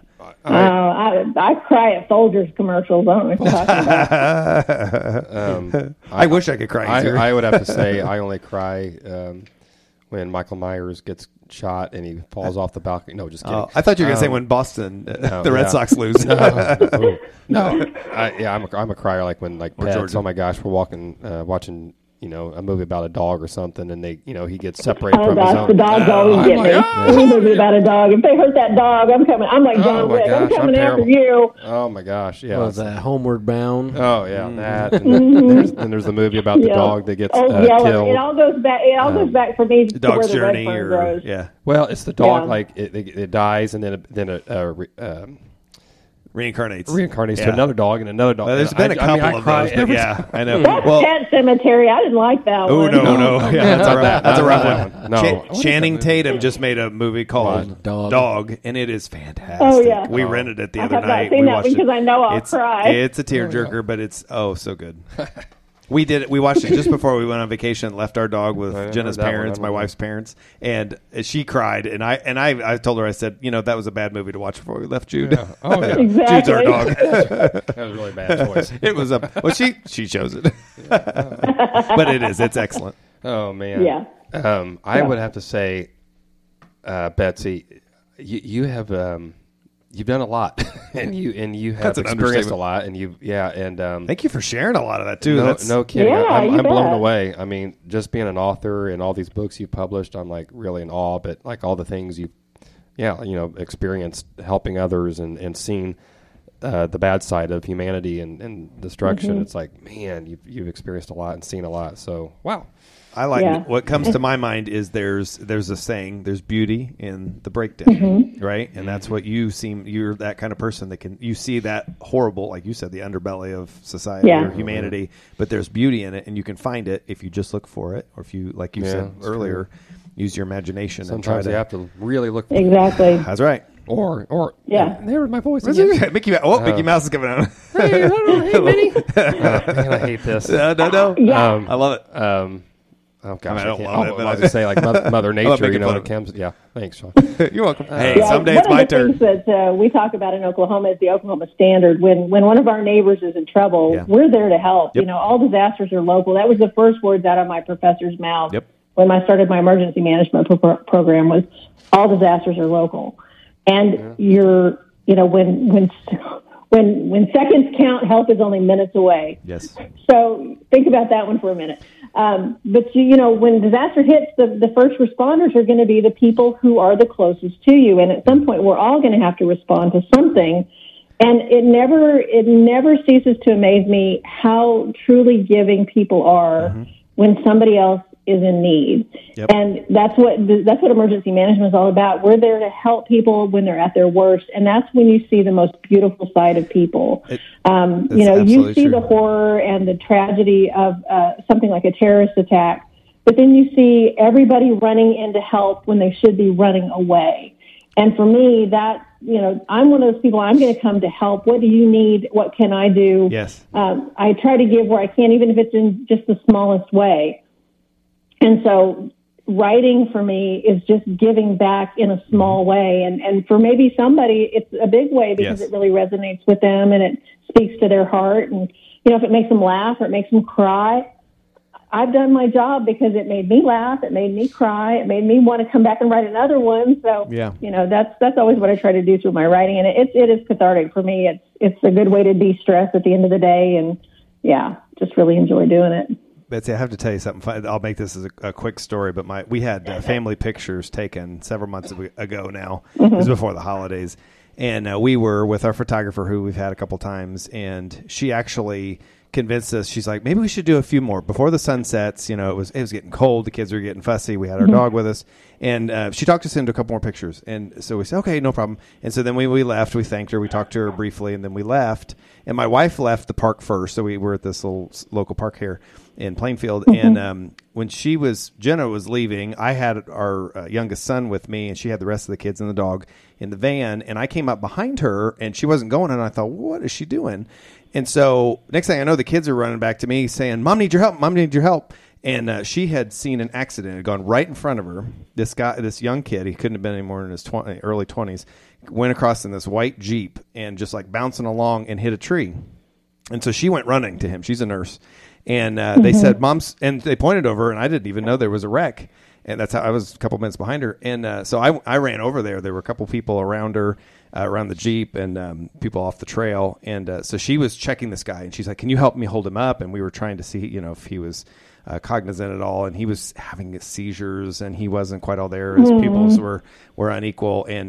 I cry at Folgers commercials. I don't know what you're talking about. I wish I could cry easier. I would have to say I only cry when Michael Myers gets shot and he falls off the balcony. No, just kidding. I thought you were going to say when Boston, the Red Sox lose. No. I'm a crier like when pets. Georgia. Oh my gosh, we're watching a movie about a dog or something, and he gets separated Oh from his gosh, own. the dogs always get me. Any movie about a dog. If they hurt that dog, I'm coming. I'm like John my Wick. I'm gosh, I'm coming after terrible. you. Oh my gosh, yeah. Was that Homeward Bound? Oh yeah, that. And there's the movie about the Yeah. dog that gets Oh, yeah. killed. It all goes back. It all goes back for me to where Dog's the red Journey, fern or grows. yeah, Well, it's the dog. Yeah. Like it dies, and then reincarnates. reincarnates to Yeah. another dog and another dog. Well, there's And been a I mean, couple I of cry those, but every yeah, time. I know. That's Well, Pet Cemetery. I didn't like that oh one. no, yeah, that's a rough, that's a rough that one. one. No. What is that Channing movie? Tatum just made a movie called Dog. Dog, and it is fantastic. Oh, yeah. We rented it the I other have not night. seen We that watched because it. I know I'll it's, cry. It's a tearjerker, but it's so good. We did it. We watched it just before we went on vacation. Left our dog with I Jenna's heard that one. parents, I my don't know. wife's parents, and she cried. And I told her, I said, that was a bad movie to watch before we left Jude. Yeah. Oh yeah, Exactly. Jude's our dog. that was a really bad choice. It was she chose it, but it's excellent. Oh man. Yeah. I would have to say, Betsy, you have you've done a lot, and you have That's an experienced understatement. a lot, and Thank you for sharing a lot of that too. no kidding. Yeah, I'm you blown bet. away. I mean, just being an author and all these books you've published, I'm like really in awe. But like all the things you've, experienced helping others and seen the bad side of humanity and destruction. Mm-hmm. It's like, man, you've experienced a lot and seen a lot. So wow. I like Yeah. what comes to my mind is there's a saying, there's beauty in the breakdown, Mm-hmm. right? And that's what you're that kind of person that you see that horrible, like you said, the underbelly of society Yeah. or humanity, but there's beauty in it, and you can find it if you just look for it, or if you, like you Yeah, said it's earlier, use your imagination. Sometimes and you try have to really look for Exactly. That's right. or Yeah. There's my voice again. Mickey Mouse is coming out. Hey, Minnie. Man, I hate this. No. Yeah. I love it. Oh gosh, I mean, I don't can't- love it, I but was just say like Mother Nature, making when fun it of comes. Yeah, thanks, Sean. You're welcome. Hey, Yeah, someday one it's my of the turn. things that we talk about in Oklahoma is the Oklahoma Standard. When one of our neighbors is in trouble, Yeah. we're there to help. Yep. All disasters are local. That was the first words out of my professor's mouth Yep. when I started my emergency management program was all disasters are local. And when seconds count, help is only minutes away. Yes. So think about that one for a minute. But when disaster hits, the first responders are going to be the people who are the closest to you, and at some point, we're all going to have to respond to something. And it never ceases to amaze me how truly giving people are when somebody else is in need. Yep. And that's what emergency management is all about. We're there to help people when they're at their worst, and that's when you see the most beautiful side of people. You absolutely see true. the horror and the tragedy of something like a terrorist attack, but then you see everybody running in to help when they should be running away. And for me, that I'm one of those people. I'm going to come to help. What do you need? What can I do? Yes. I try to give where I can, even if it's in just the smallest way. And so writing for me is just giving back in a small way. And for maybe somebody, it's a big way because Yes. it really resonates with them and it speaks to their heart. And, if it makes them laugh or it makes them cry, I've done my job because it made me laugh. It made me cry. It made me want to come back and write another one. So, Yeah. that's always what I try to do through my writing. And it is cathartic for me. It's a good way to de-stress at the end of the day. And yeah, just really enjoy doing it. Betsy, I have to tell you something fun. I'll make this as a quick story, but we had family pictures taken several months ago now. It was before the holidays. And we were with our photographer who we've had a couple times, and she actually convinced us. She's like, maybe we should do a few more before the sun sets. It was getting cold. The kids were getting fussy. We had our dog with us, and she talked us into a couple more pictures. And so we said, okay, no problem. And so then we left. We thanked her. We talked to her briefly, and then we left. And my wife left the park first. So we were at this little local park here in Plainfield. And when Jenna was leaving, I had our youngest son with me, and she had the rest of the kids and the dog in the van. And I came up behind her, and she wasn't going. And I thought, what is she doing? And so next thing I know, the kids are running back to me saying, Mom, need your help. Mom, need your help. And she had seen an accident. It had gone right in front of her. This young kid, he couldn't have been any more in his early 20s, went across in this white Jeep and just like bouncing along and hit a tree. And so she went running to him. She's a nurse. And they said, Mom's, and they pointed over, and I didn't even know there was a wreck. And that's how I was a couple minutes behind her. And so I ran over there. There were a couple people around her, around the Jeep, and people off the trail. And so she was checking this guy, and she's like, can you help me hold him up? And we were trying to see, if he was cognizant at all, and he was having seizures, and he wasn't quite all there. His pupils were unequal, and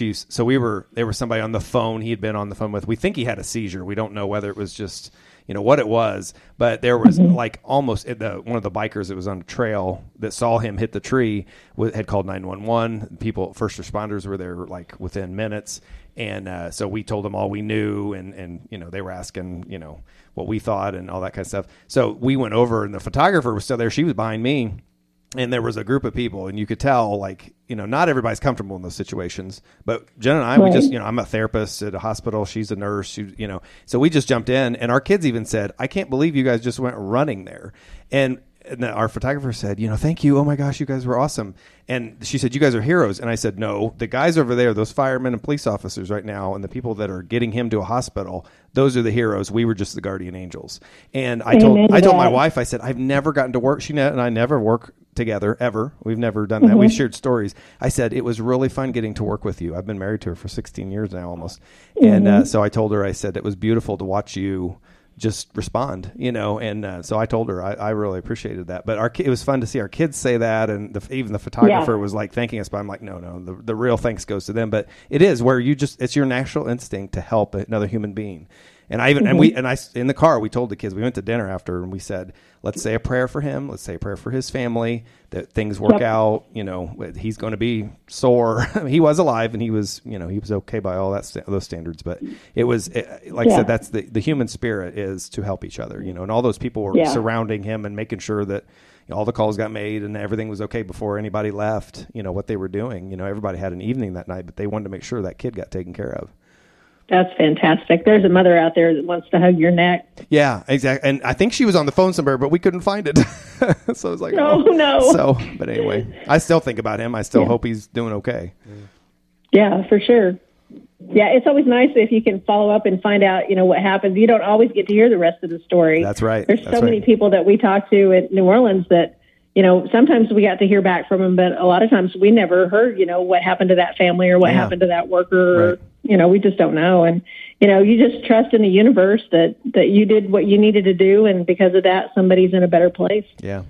there was somebody on the phone he had been on the phone with. We think he had a seizure. We don't know whether it was just what it was, but there was like almost one of the bikers that was on the trail that saw him hit the tree had called 911. People, first responders were there like within minutes. And so we told them all we knew, and they were asking, what we thought and all that kind of stuff. So we went over, and the photographer was still there. She was behind me. And there was a group of people, and you could tell, like, not everybody's comfortable in those situations. But Jen and I, we just, I'm a therapist at a hospital. She's a nurse, so we just jumped in. And our kids even said, I can't believe you guys just went running there. And our photographer said, thank you. Oh, my gosh, you guys were awesome. And she said, you guys are heroes. And I said, no, the guys over there, those firemen and police officers right now, and the people that are getting him to a hospital, those are the heroes. We were just the guardian angels. And I told my wife, I said, I've never gotten to work. She and I never work together ever. We've never done that. We've shared stories. I said, it was really fun getting to work with you. I've been married to her for 16 years now almost. And so I told her, I said, it was beautiful to watch you just respond, and so I told her I really appreciated that. But it was fun to see our kids say that, and even the photographer was like thanking us. But I'm like, no, the real thanks goes to them. But it is where it's your natural instinct to help another human being. And I even in the car we told the kids, we went to dinner after, and we said, let's say a prayer for him, let's say a prayer for his family, that things work out. He's going to be sore. He was alive, and he was okay by all those standards. But it was I said, that's the human spirit is to help each other. And all those people were surrounding him and making sure that all the calls got made and everything was okay before anybody left. What they were doing. Everybody had an evening that night, but they wanted to make sure that kid got taken care of. That's fantastic. There's a mother out there that wants to hug your neck. Yeah, exactly. And I think she was on the phone somewhere, but we couldn't find it. So I was like, no. So, but anyway, I still think about him. I still hope he's doing okay. Yeah, for sure. Yeah, it's always nice if you can follow up and find out, what happens. You don't always get to hear the rest of the story. That's right. There's so many people that we talk to in New Orleans that, sometimes we got to hear back from them, but a lot of times we never heard, what happened to that family or what happened to that worker. Right. Or, we just don't know. And, you just trust in the universe that you did what you needed to do. And because of that, somebody's in a better place. Yeah.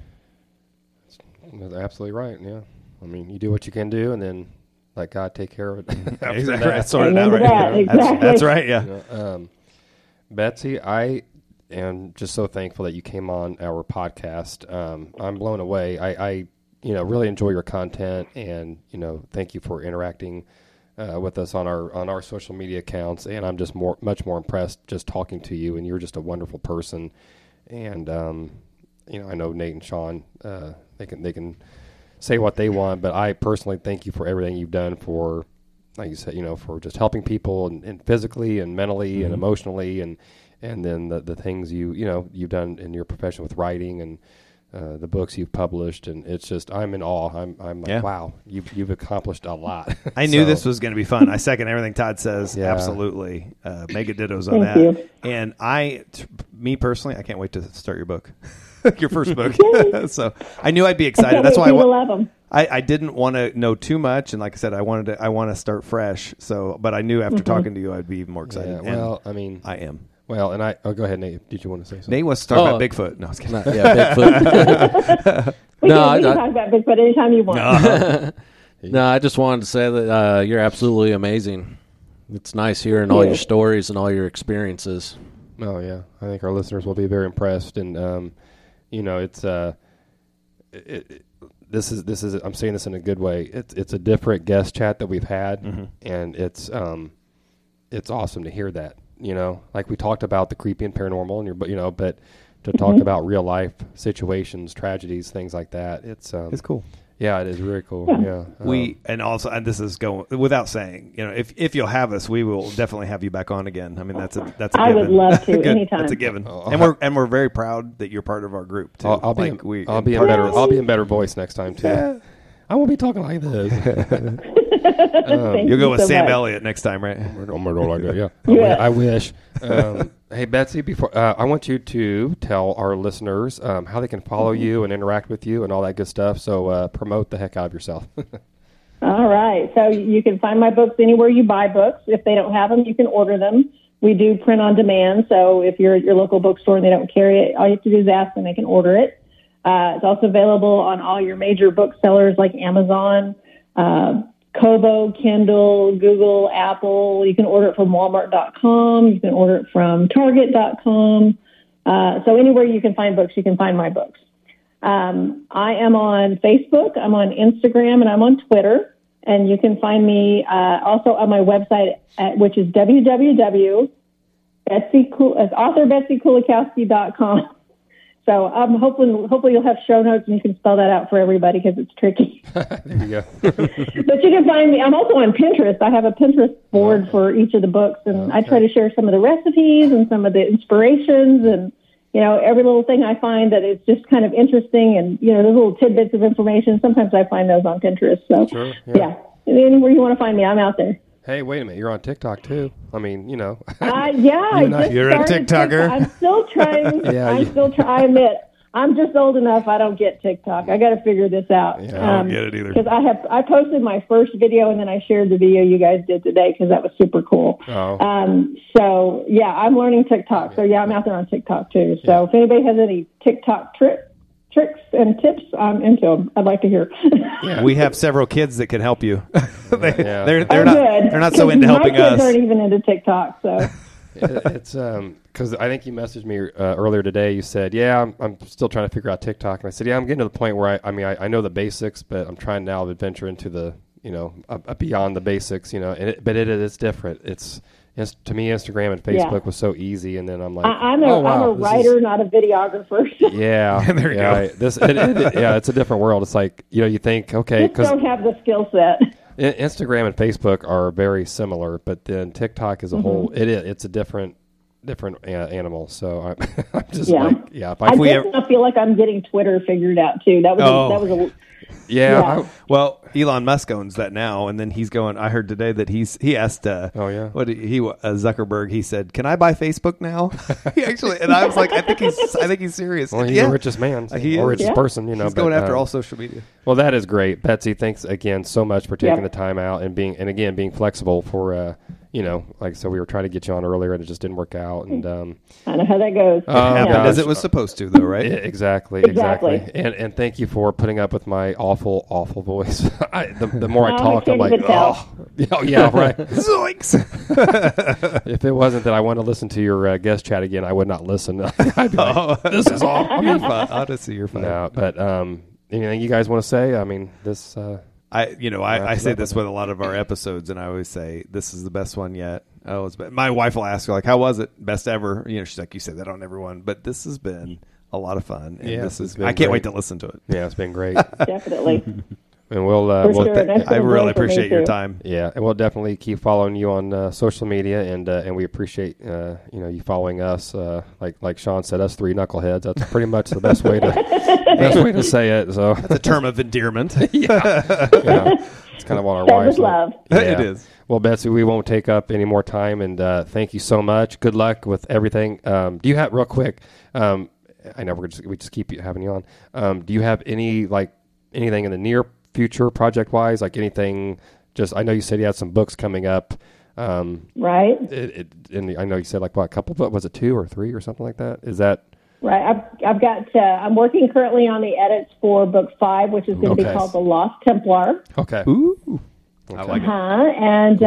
That's absolutely right. Yeah. I mean, you do what you can do, and then let God take care of it. Exactly. That's sorted out, right? Exactly. That's right. Yeah. Betsy, I am just so thankful that you came on our podcast. I'm blown away. I really enjoy your content, and thank you for interacting with us on our social media accounts. And I'm just much more impressed just talking to you. And you're just a wonderful person. And I know Nate and Sean, they can say what they want, but I personally thank you for everything you've done for, like you said, for just helping people and physically and mentally and emotionally, and then the things you've done in your profession with writing and the books you've published, and it's just, I'm in awe. I'm like, wow, you've accomplished a lot. I knew this was going to be fun. I second everything Todd says. Yeah. Absolutely. Mega dittos on that. You. And me personally, I can't wait to start your book. Your first book. So I knew I'd be excited. That's why I didn't want to know too much, and like I said, I want to start fresh. So, but I knew after talking to you, I'd be even more excited. Yeah, well, I mean, I am. Well, and go ahead, Nate. Did you want to say something? Nate wants to talk about Bigfoot. No, I was kidding. Bigfoot. We can talk about Bigfoot anytime you want. No, I just wanted to say that you're absolutely amazing. It's nice hearing all your stories and all your experiences. Oh yeah, I think our listeners will be very impressed, and it's this is I'm saying this in a good way. It's a different guest chat that we've had, and it's awesome to hear that. Like we talked about the creepy and paranormal, but to talk about real life situations, tragedies, things like that, it's cool. Yeah, it is really cool. Yeah. And this is going without saying, if you'll have us, we will definitely have you back on again. I mean, that's a given. I would love to anytime. That's a given. And we're very proud that you're part of our group too. I'll be in better voice next time too. Yeah. I won't be talking like this. You'll go with Sam Elliott next time, right? Yeah. I wish. Hey, Betsy, before I want you to tell our listeners how they can follow you and interact with you and all that good stuff. So promote the heck out of yourself. All right. So you can find my books anywhere you buy books. If they don't have them, you can order them. We do print on demand. So if you're at your local bookstore and they don't carry it, all you have to do is ask and they can order it. It's also available on all your major booksellers like Amazon, Kobo, Kindle, Google, Apple. You can order it from Walmart.com. You can order it from Target.com. So anywhere you can find books, you can find my books. I am on Facebook, I'm on Instagram, and I'm on Twitter. And you can find me also on my website, which is www.authorBetsyKulikowski.com. So hopefully you'll have show notes and you can spell that out for everybody because it's tricky. There you go. But you can find me. I'm also on Pinterest. I have a Pinterest board for each of the books, and I try to share some of the recipes and some of the inspirations and, every little thing I find that is just kind of interesting and, those little tidbits of information. Sometimes I find those on Pinterest. So, Sure, yeah. Anywhere you want to find me, I'm out there. Hey, wait a minute. You're on TikTok, too. I mean, Yeah, I just You're a started TikToker. I'm still trying. Yeah, I admit, I'm just old enough. I don't get TikTok. I got to figure this out. Yeah, I don't get it either. Because I posted my first video and then I shared the video you guys did today because that was super cool. Oh. So yeah, I'm learning TikTok. So yeah, I'm out there on TikTok too. So if anybody has any TikTok tricks and tips, I'm into them. I'd like to hear. We have several kids that can help you. Yeah. They're not so into helping my kids us. aren't even into TikTok. So It's because I think you messaged me earlier today. You said, "Yeah, I'm still trying to figure out TikTok," and I said, "Yeah, I'm getting to the point where I know the basics, but I'm trying now to venture into the beyond the basics, but it is different. It's to me, Instagram and Facebook was so easy, and then I'm like, I'm a writer, not a videographer. Yeah, There you go. It's a different world. It's like you think, okay, Just don't have the skill set. Instagram and Facebook are very similar, but then TikTok as a whole, it's a different animal. So I'm just Yeah. if I we just feel like I'm getting Twitter figured out too. That was a yeah. Well, Elon Musk owns that now, and then he's going. I heard today that he asked. Zuckerberg? He said, "Can I buy Facebook now?" He actually, and I was like, I think he's serious. Well, he's the richest man, He or is. richest person. He's going after all social media. Well, that is great, Betsy. Thanks again so much for taking the time out and being flexible for so we were trying to get you on earlier and it just didn't work out. And I know how that goes. It happened as it was supposed to, though, right? Exactly. Exactly. And thank you for putting up with my awful voice. The more I talk, I'm like, tell. oh yeah, right. Zoinks! If it wasn't that I want to listen to your guest chat again, I would not listen. I'd be like, this is awful. You're fine. Honestly, you're fine. No, but anything you guys want to say? I mean, this. I say this with a lot of our episodes, and I always say this is the best one yet. My wife will ask her, like, "How was it? Best ever?" She's like, "You say that on everyone," but this has been a lot of fun. And I can't wait to listen to it. Yeah, it's been great. Definitely. And we'll For sure. That's I been really great for me, appreciate your too. time. yeah, and we'll definitely keep following you on social media, and we appreciate you following us. Like Sean said, us three knuckleheads. That's pretty much the best way to say it. So It's a term of endearment. yeah, it's kind of what our That wives was love. It is. Well, Betsy, we won't take up any more time, and thank you so much. Good luck with everything. Do you have real quick? I know we just keep having you on. Do you have anything in the near future, project wise, like anything? I know you said you had some books coming up. Right. And I know you said a couple, but was it 2 or 3 or something like that? Is that Right. I've got. I'm working currently on the edits for book 5, which is going to be called The Lost Templar. okay? Ooh. I like it. And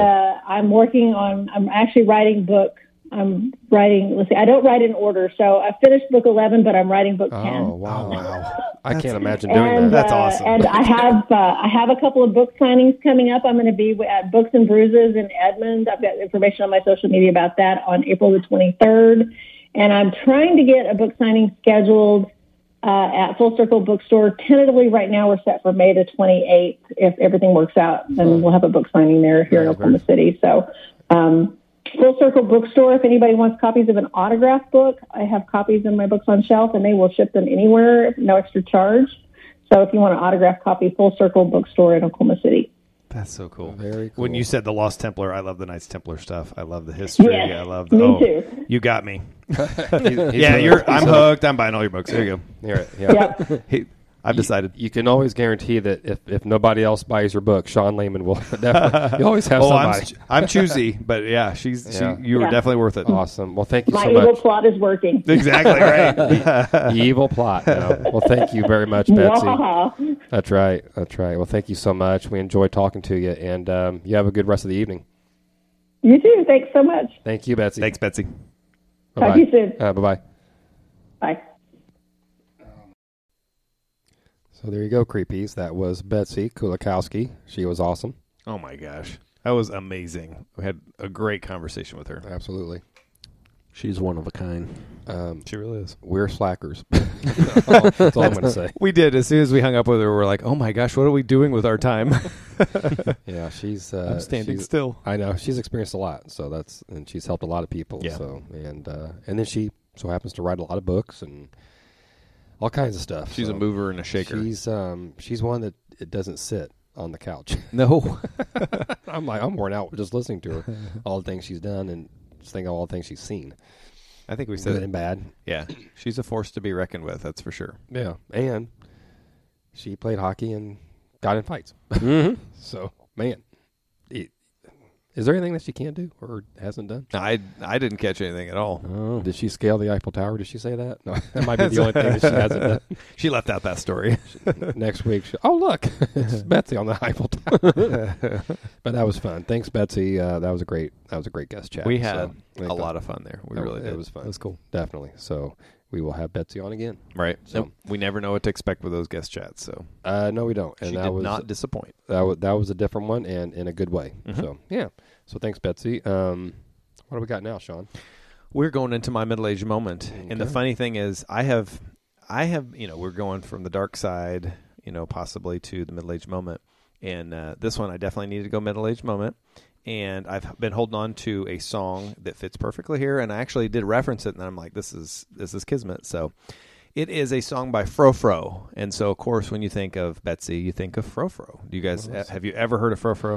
I'm actually writing book. I'm writing. Let's see. I don't write in order, so I finished book 11, but I'm writing book 10. Oh wow! I can't imagine doing And, that. That's awesome. And I have a couple of book signings coming up. I'm going to be at Books and Bruises in Edmond. I've got information on my social media about that on April the 23rd. And I'm trying to get a book signing scheduled at Full Circle Bookstore. Tentatively, right now, we're set for May the 28th. If everything works out, then we'll have a book signing there here in Oklahoma City. So, Full Circle Bookstore, if anybody wants copies of an autographed book, I have copies in my books on shelf, and they will ship them anywhere, no extra charge. So if you want an autographed copy, Full Circle Bookstore in Oklahoma City. That's so cool. Very cool. When you said the Lost Templar, I love the Knights Templar stuff. I love the history. Yes, I love me too. You got me. He's Yeah, really- I'm hooked. I'm buying all your books. There you go. Yeah. Hey, I've decided. You can always guarantee that if nobody else buys your book, Sean Lehman will definitely. You always have somebody. I'm choosy, but yeah, you were Yeah. definitely worth it. Awesome. Well, thank you My so evil much. plot is working. Exactly right. The evil plot. No. Well, thank you very much, Betsy. Wahaha. That's right. That's right. Well, thank you so much. We enjoyed talking to you, and you have a good rest of the evening. You too. Thanks so much. Thank you, Betsy. Thanks, Betsy. Bye-bye. Talk to you soon. Bye-bye. Bye. So there you go, creepies. That was Betsy Kulikowski. She was awesome. Oh my gosh, that was amazing. We had a great conversation with her. Absolutely. She's one of a kind. She really is. We're slackers. That's all I'm going to say. We did. As soon as we hung up with her, we're like, oh my gosh, what are we doing with our time? Yeah, she's. I'm standing she's- still. I know she's experienced a lot, and she's helped a lot of people. Yeah. So and then she so happens to write a lot of books and all kinds of stuff. She's so a mover and a shaker. She's one that it doesn't sit on the couch. No. I'm worn out just listening to her, all the things she's done and just think of all the things she's seen, I think we good said and bad. Yeah, she's a force to be reckoned with. That's for sure. Yeah, and she played hockey and got in fights. Mm-hmm. So man, is there anything that she can't do or hasn't done? I didn't catch anything at all. Oh. Did she scale the Eiffel Tower? Did she say that? No, that might be the only thing that she hasn't done. She left out that story. Next week, oh look, it's Betsy on the Eiffel Tower. But that was fun. Thanks, Betsy. That was a great guest chat. We had a lot of fun there. We really did. It was fun. It was cool. Definitely. So we will have Betsy on again. Right. So- Nope. We never know what to expect with those guest chats. So No, we don't. And she that did was not disappoint. that was a different one and in a good way. Mhm. So yeah. So thanks, Betsy. What do we got now, Sean? We're going into my middle-aged moment. And the Okay. funny thing is I have, we're going from the dark side, possibly to the middle-aged moment. And this one, I definitely needed to go middle-aged moment. And I've been holding on to a song that fits perfectly here. And I actually did reference it, and I'm like, this is Kismet. So it is a song by Frofro. And so, of course, when you think of Betsy, you think of Frofro. Do you guys, have you ever heard of Frofro?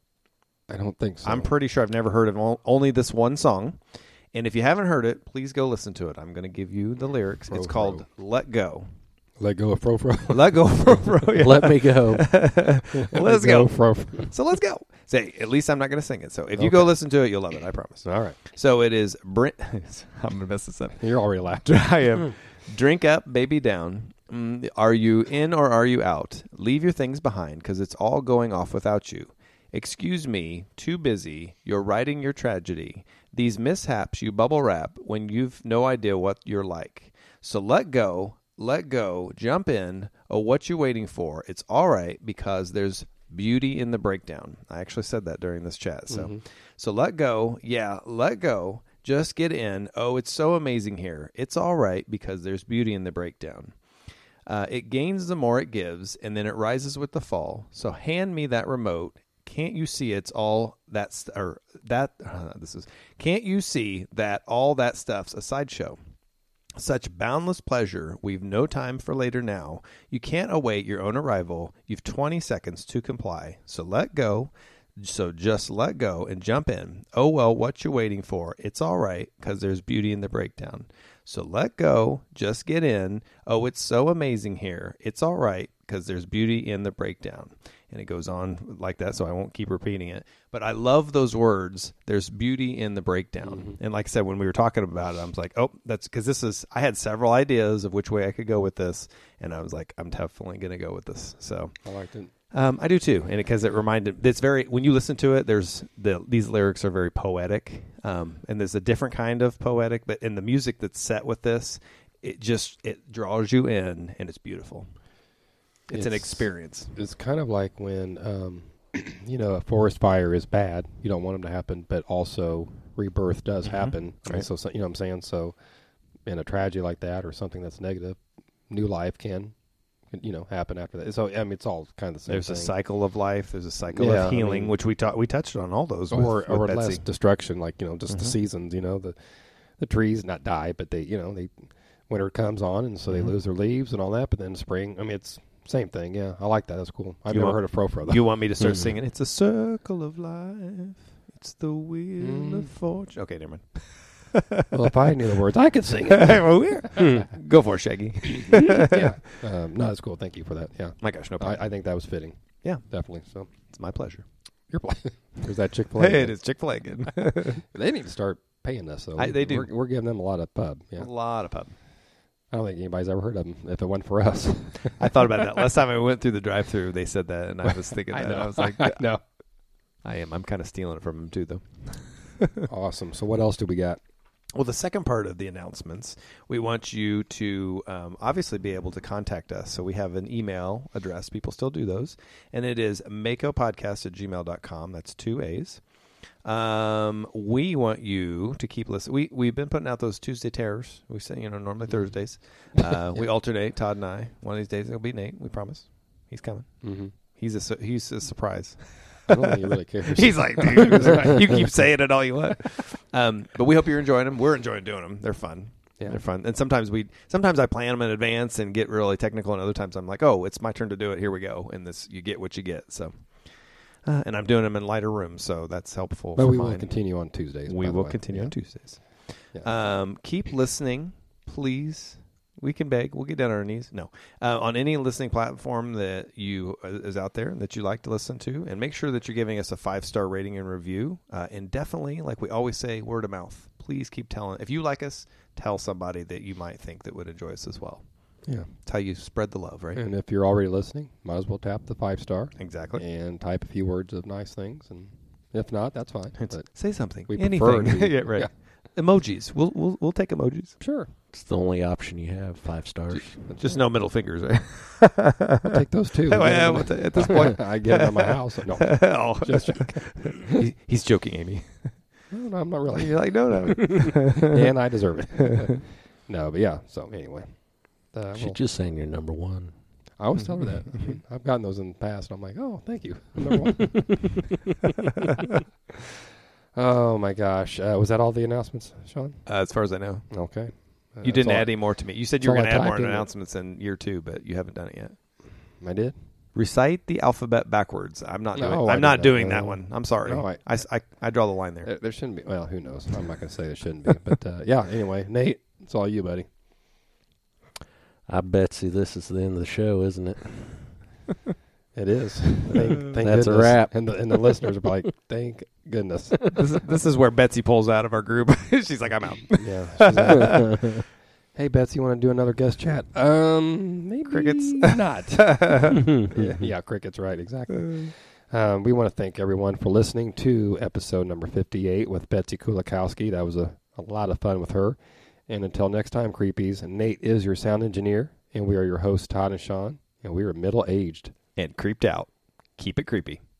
I don't think so. I'm pretty sure I've never heard of only this one song. And if you haven't heard it, please go listen to it. I'm going to give you the lyrics. It's Frofro. called Let Go. Let go of Frofro. Let go, Frofro. Yeah. Let me go. Let's go. Frofro. So let's go. Say, at least I'm not going to sing it. So if you go listen to it, you'll love it. I promise. All right. So it is I'm going to mess this up. You're already laughing. I am. Drink up, baby down. Are you in or are you out? Leave your things behind because it's all going off without you. Excuse me, too busy. You're writing your tragedy. These mishaps you bubble wrap when you've no idea what you're like. So let go, jump in. Oh, what you waiting for? It's all right because there's beauty in the breakdown. I actually said that during this chat. So let go. Yeah, let go. Just get in. Oh, it's so amazing here. It's all right because there's beauty in the breakdown. It gains the more it gives, and then it rises with the fall. So hand me that remote. Can't you see it's all can't you see that all that stuff's a sideshow? Such boundless pleasure, we've no time for later now. You can't await your own arrival. You've 20 seconds to comply. So let go. So just let go and jump in. Oh, well, what you waiting for? It's all right because there's beauty in the breakdown. So let go. Just get in. Oh, it's so amazing here. It's all right because there's beauty in the breakdown. And it goes on like that, so I won't keep repeating it. But I love those words. There's beauty in the breakdown. Mm-hmm. And like I said, when we were talking about it, I was like, oh, that's because I had several ideas of which way I could go with this. And I was like, I'm definitely going to go with this. So I liked it. I do too, and because it reminded, it's very, when you listen to it, these lyrics are very poetic, and there's a different kind of poetic, but in the music that's set with this, it draws you in, and it's beautiful. It's an experience. It's kind of like when, a forest fire is bad. You don't want them to happen, but also rebirth does happen. Right. So, you know what I'm saying? So in a tragedy like that or something that's negative, new life can happen after that. So, I mean, it's all kind of the same There's thing. a cycle of life. There's a cycle of healing, which we touched on all those. Or with less Betsy. destruction, like, just the seasons, the trees not die, but they winter comes on, and so they lose their leaves and all that, but then spring, I mean, it's same thing. Yeah, I like that. That's cool. I've never heard of Frofro, though. You want me to start singing? It's a circle of life. It's the wheel of fortune. Okay, never mind. Well, if I knew the words, I could sing it. Well, go for it, Shaggy. Yeah. No, that's cool. Thank you for that. Yeah. My gosh, no problem. I think that was fitting. Yeah. Definitely. So, It's my pleasure. your play. There's that Chick-fil-A. Hey, it is Chick-fil-A again. They need to start paying us, though. They do. We're giving them a lot of pub. A Yeah. lot of pub. I don't think anybody's ever heard of them if it wasn't for us. I thought about that. Last time I went through the drive-thru, they said that, and I was thinking that. I was like, no. I am. I'm kind of stealing it from them, too, though. Awesome. So what else do we got? Well, the second part of the announcements, we want you to obviously be able to contact us. So we have an email address. People still do those. And it is makopodcast@gmail.com. That's 2 A's. We want you to keep listening. We've been putting out those Tuesday Terrors. We say, normally Thursdays. We alternate, Todd and I. One of these days it'll be Nate. We promise. He's coming. Mm-hmm. He's a surprise. I don't think he really cares. He's like, dude, you keep saying it all you want. But we hope you're enjoying them. We're enjoying doing them. They're fun. Yeah. They're fun. And sometimes I plan them in advance and get really technical, and other times I'm like, oh, it's my turn to do it. Here we go. And you get what you get. So, and I'm doing them in lighter rooms, so that's helpful. But for we will mine. continue on Tuesdays. We by the will way. continue Yeah. on Tuesdays. Yeah. Keep listening, please. We can beg. We'll get down on our knees. No. On any listening platform that is out there that you like to listen to, and make sure that you're giving us a 5-star rating and review. And definitely, like we always say, word of mouth. Please keep telling. If you like us, tell somebody that you might think that would enjoy us as well. Yeah. It's how you spread the love, right? And if you're already listening, might as well tap the 5-star Exactly. and type a few words of nice things. And if not, that's fine. But Say something. we Anything. prefer to- yeah, right. yeah. Emojis. We'll take emojis. Sure. It's the only option you have. 5 stars. Just no middle fingers, right? I'll take those too. Oh, yeah, at this point. I get them at my house. No, Oh. just He's joking, Amy. no, I'm not really. You're like, no. And I deserve it. No, but yeah. So anyway, She's just saying you're number one. I always tell her that. I mean, I've gotten those in the past. I'm like, oh, thank you. I'm number one. Oh my gosh, was that all the announcements, Sean? As far as I know. Okay. You didn't add any more to me. You said you were that's going to all add I more typed in. announcements in year 2, but you haven't done it yet. I did. Recite the alphabet backwards. I'm not No, doing. I I'm not did that. doing No. that one. I'm sorry. No, I draw the line there. There shouldn't be. Well, who knows? I'm not going to say there shouldn't be. But yeah. Anyway, Nate, it's all you, buddy. I Betsy, this is the end of the show, isn't it? It is. Thank That's a goodness. wrap. And the listeners are like, thank goodness. This is where Betsy pulls out of our group. She's like, I'm out. Yeah. She's like, hey, Betsy, you want to do another guest chat? Maybe Crickets. not. yeah, crickets, right, exactly. We want to thank everyone for listening to episode number 58 with Betsy Kulikowski. That was a lot of fun with her. And until next time, creepies, Nate is your sound engineer, and we are your hosts, Todd and Sean, and we are middle-aged. And creeped out. Keep it creepy.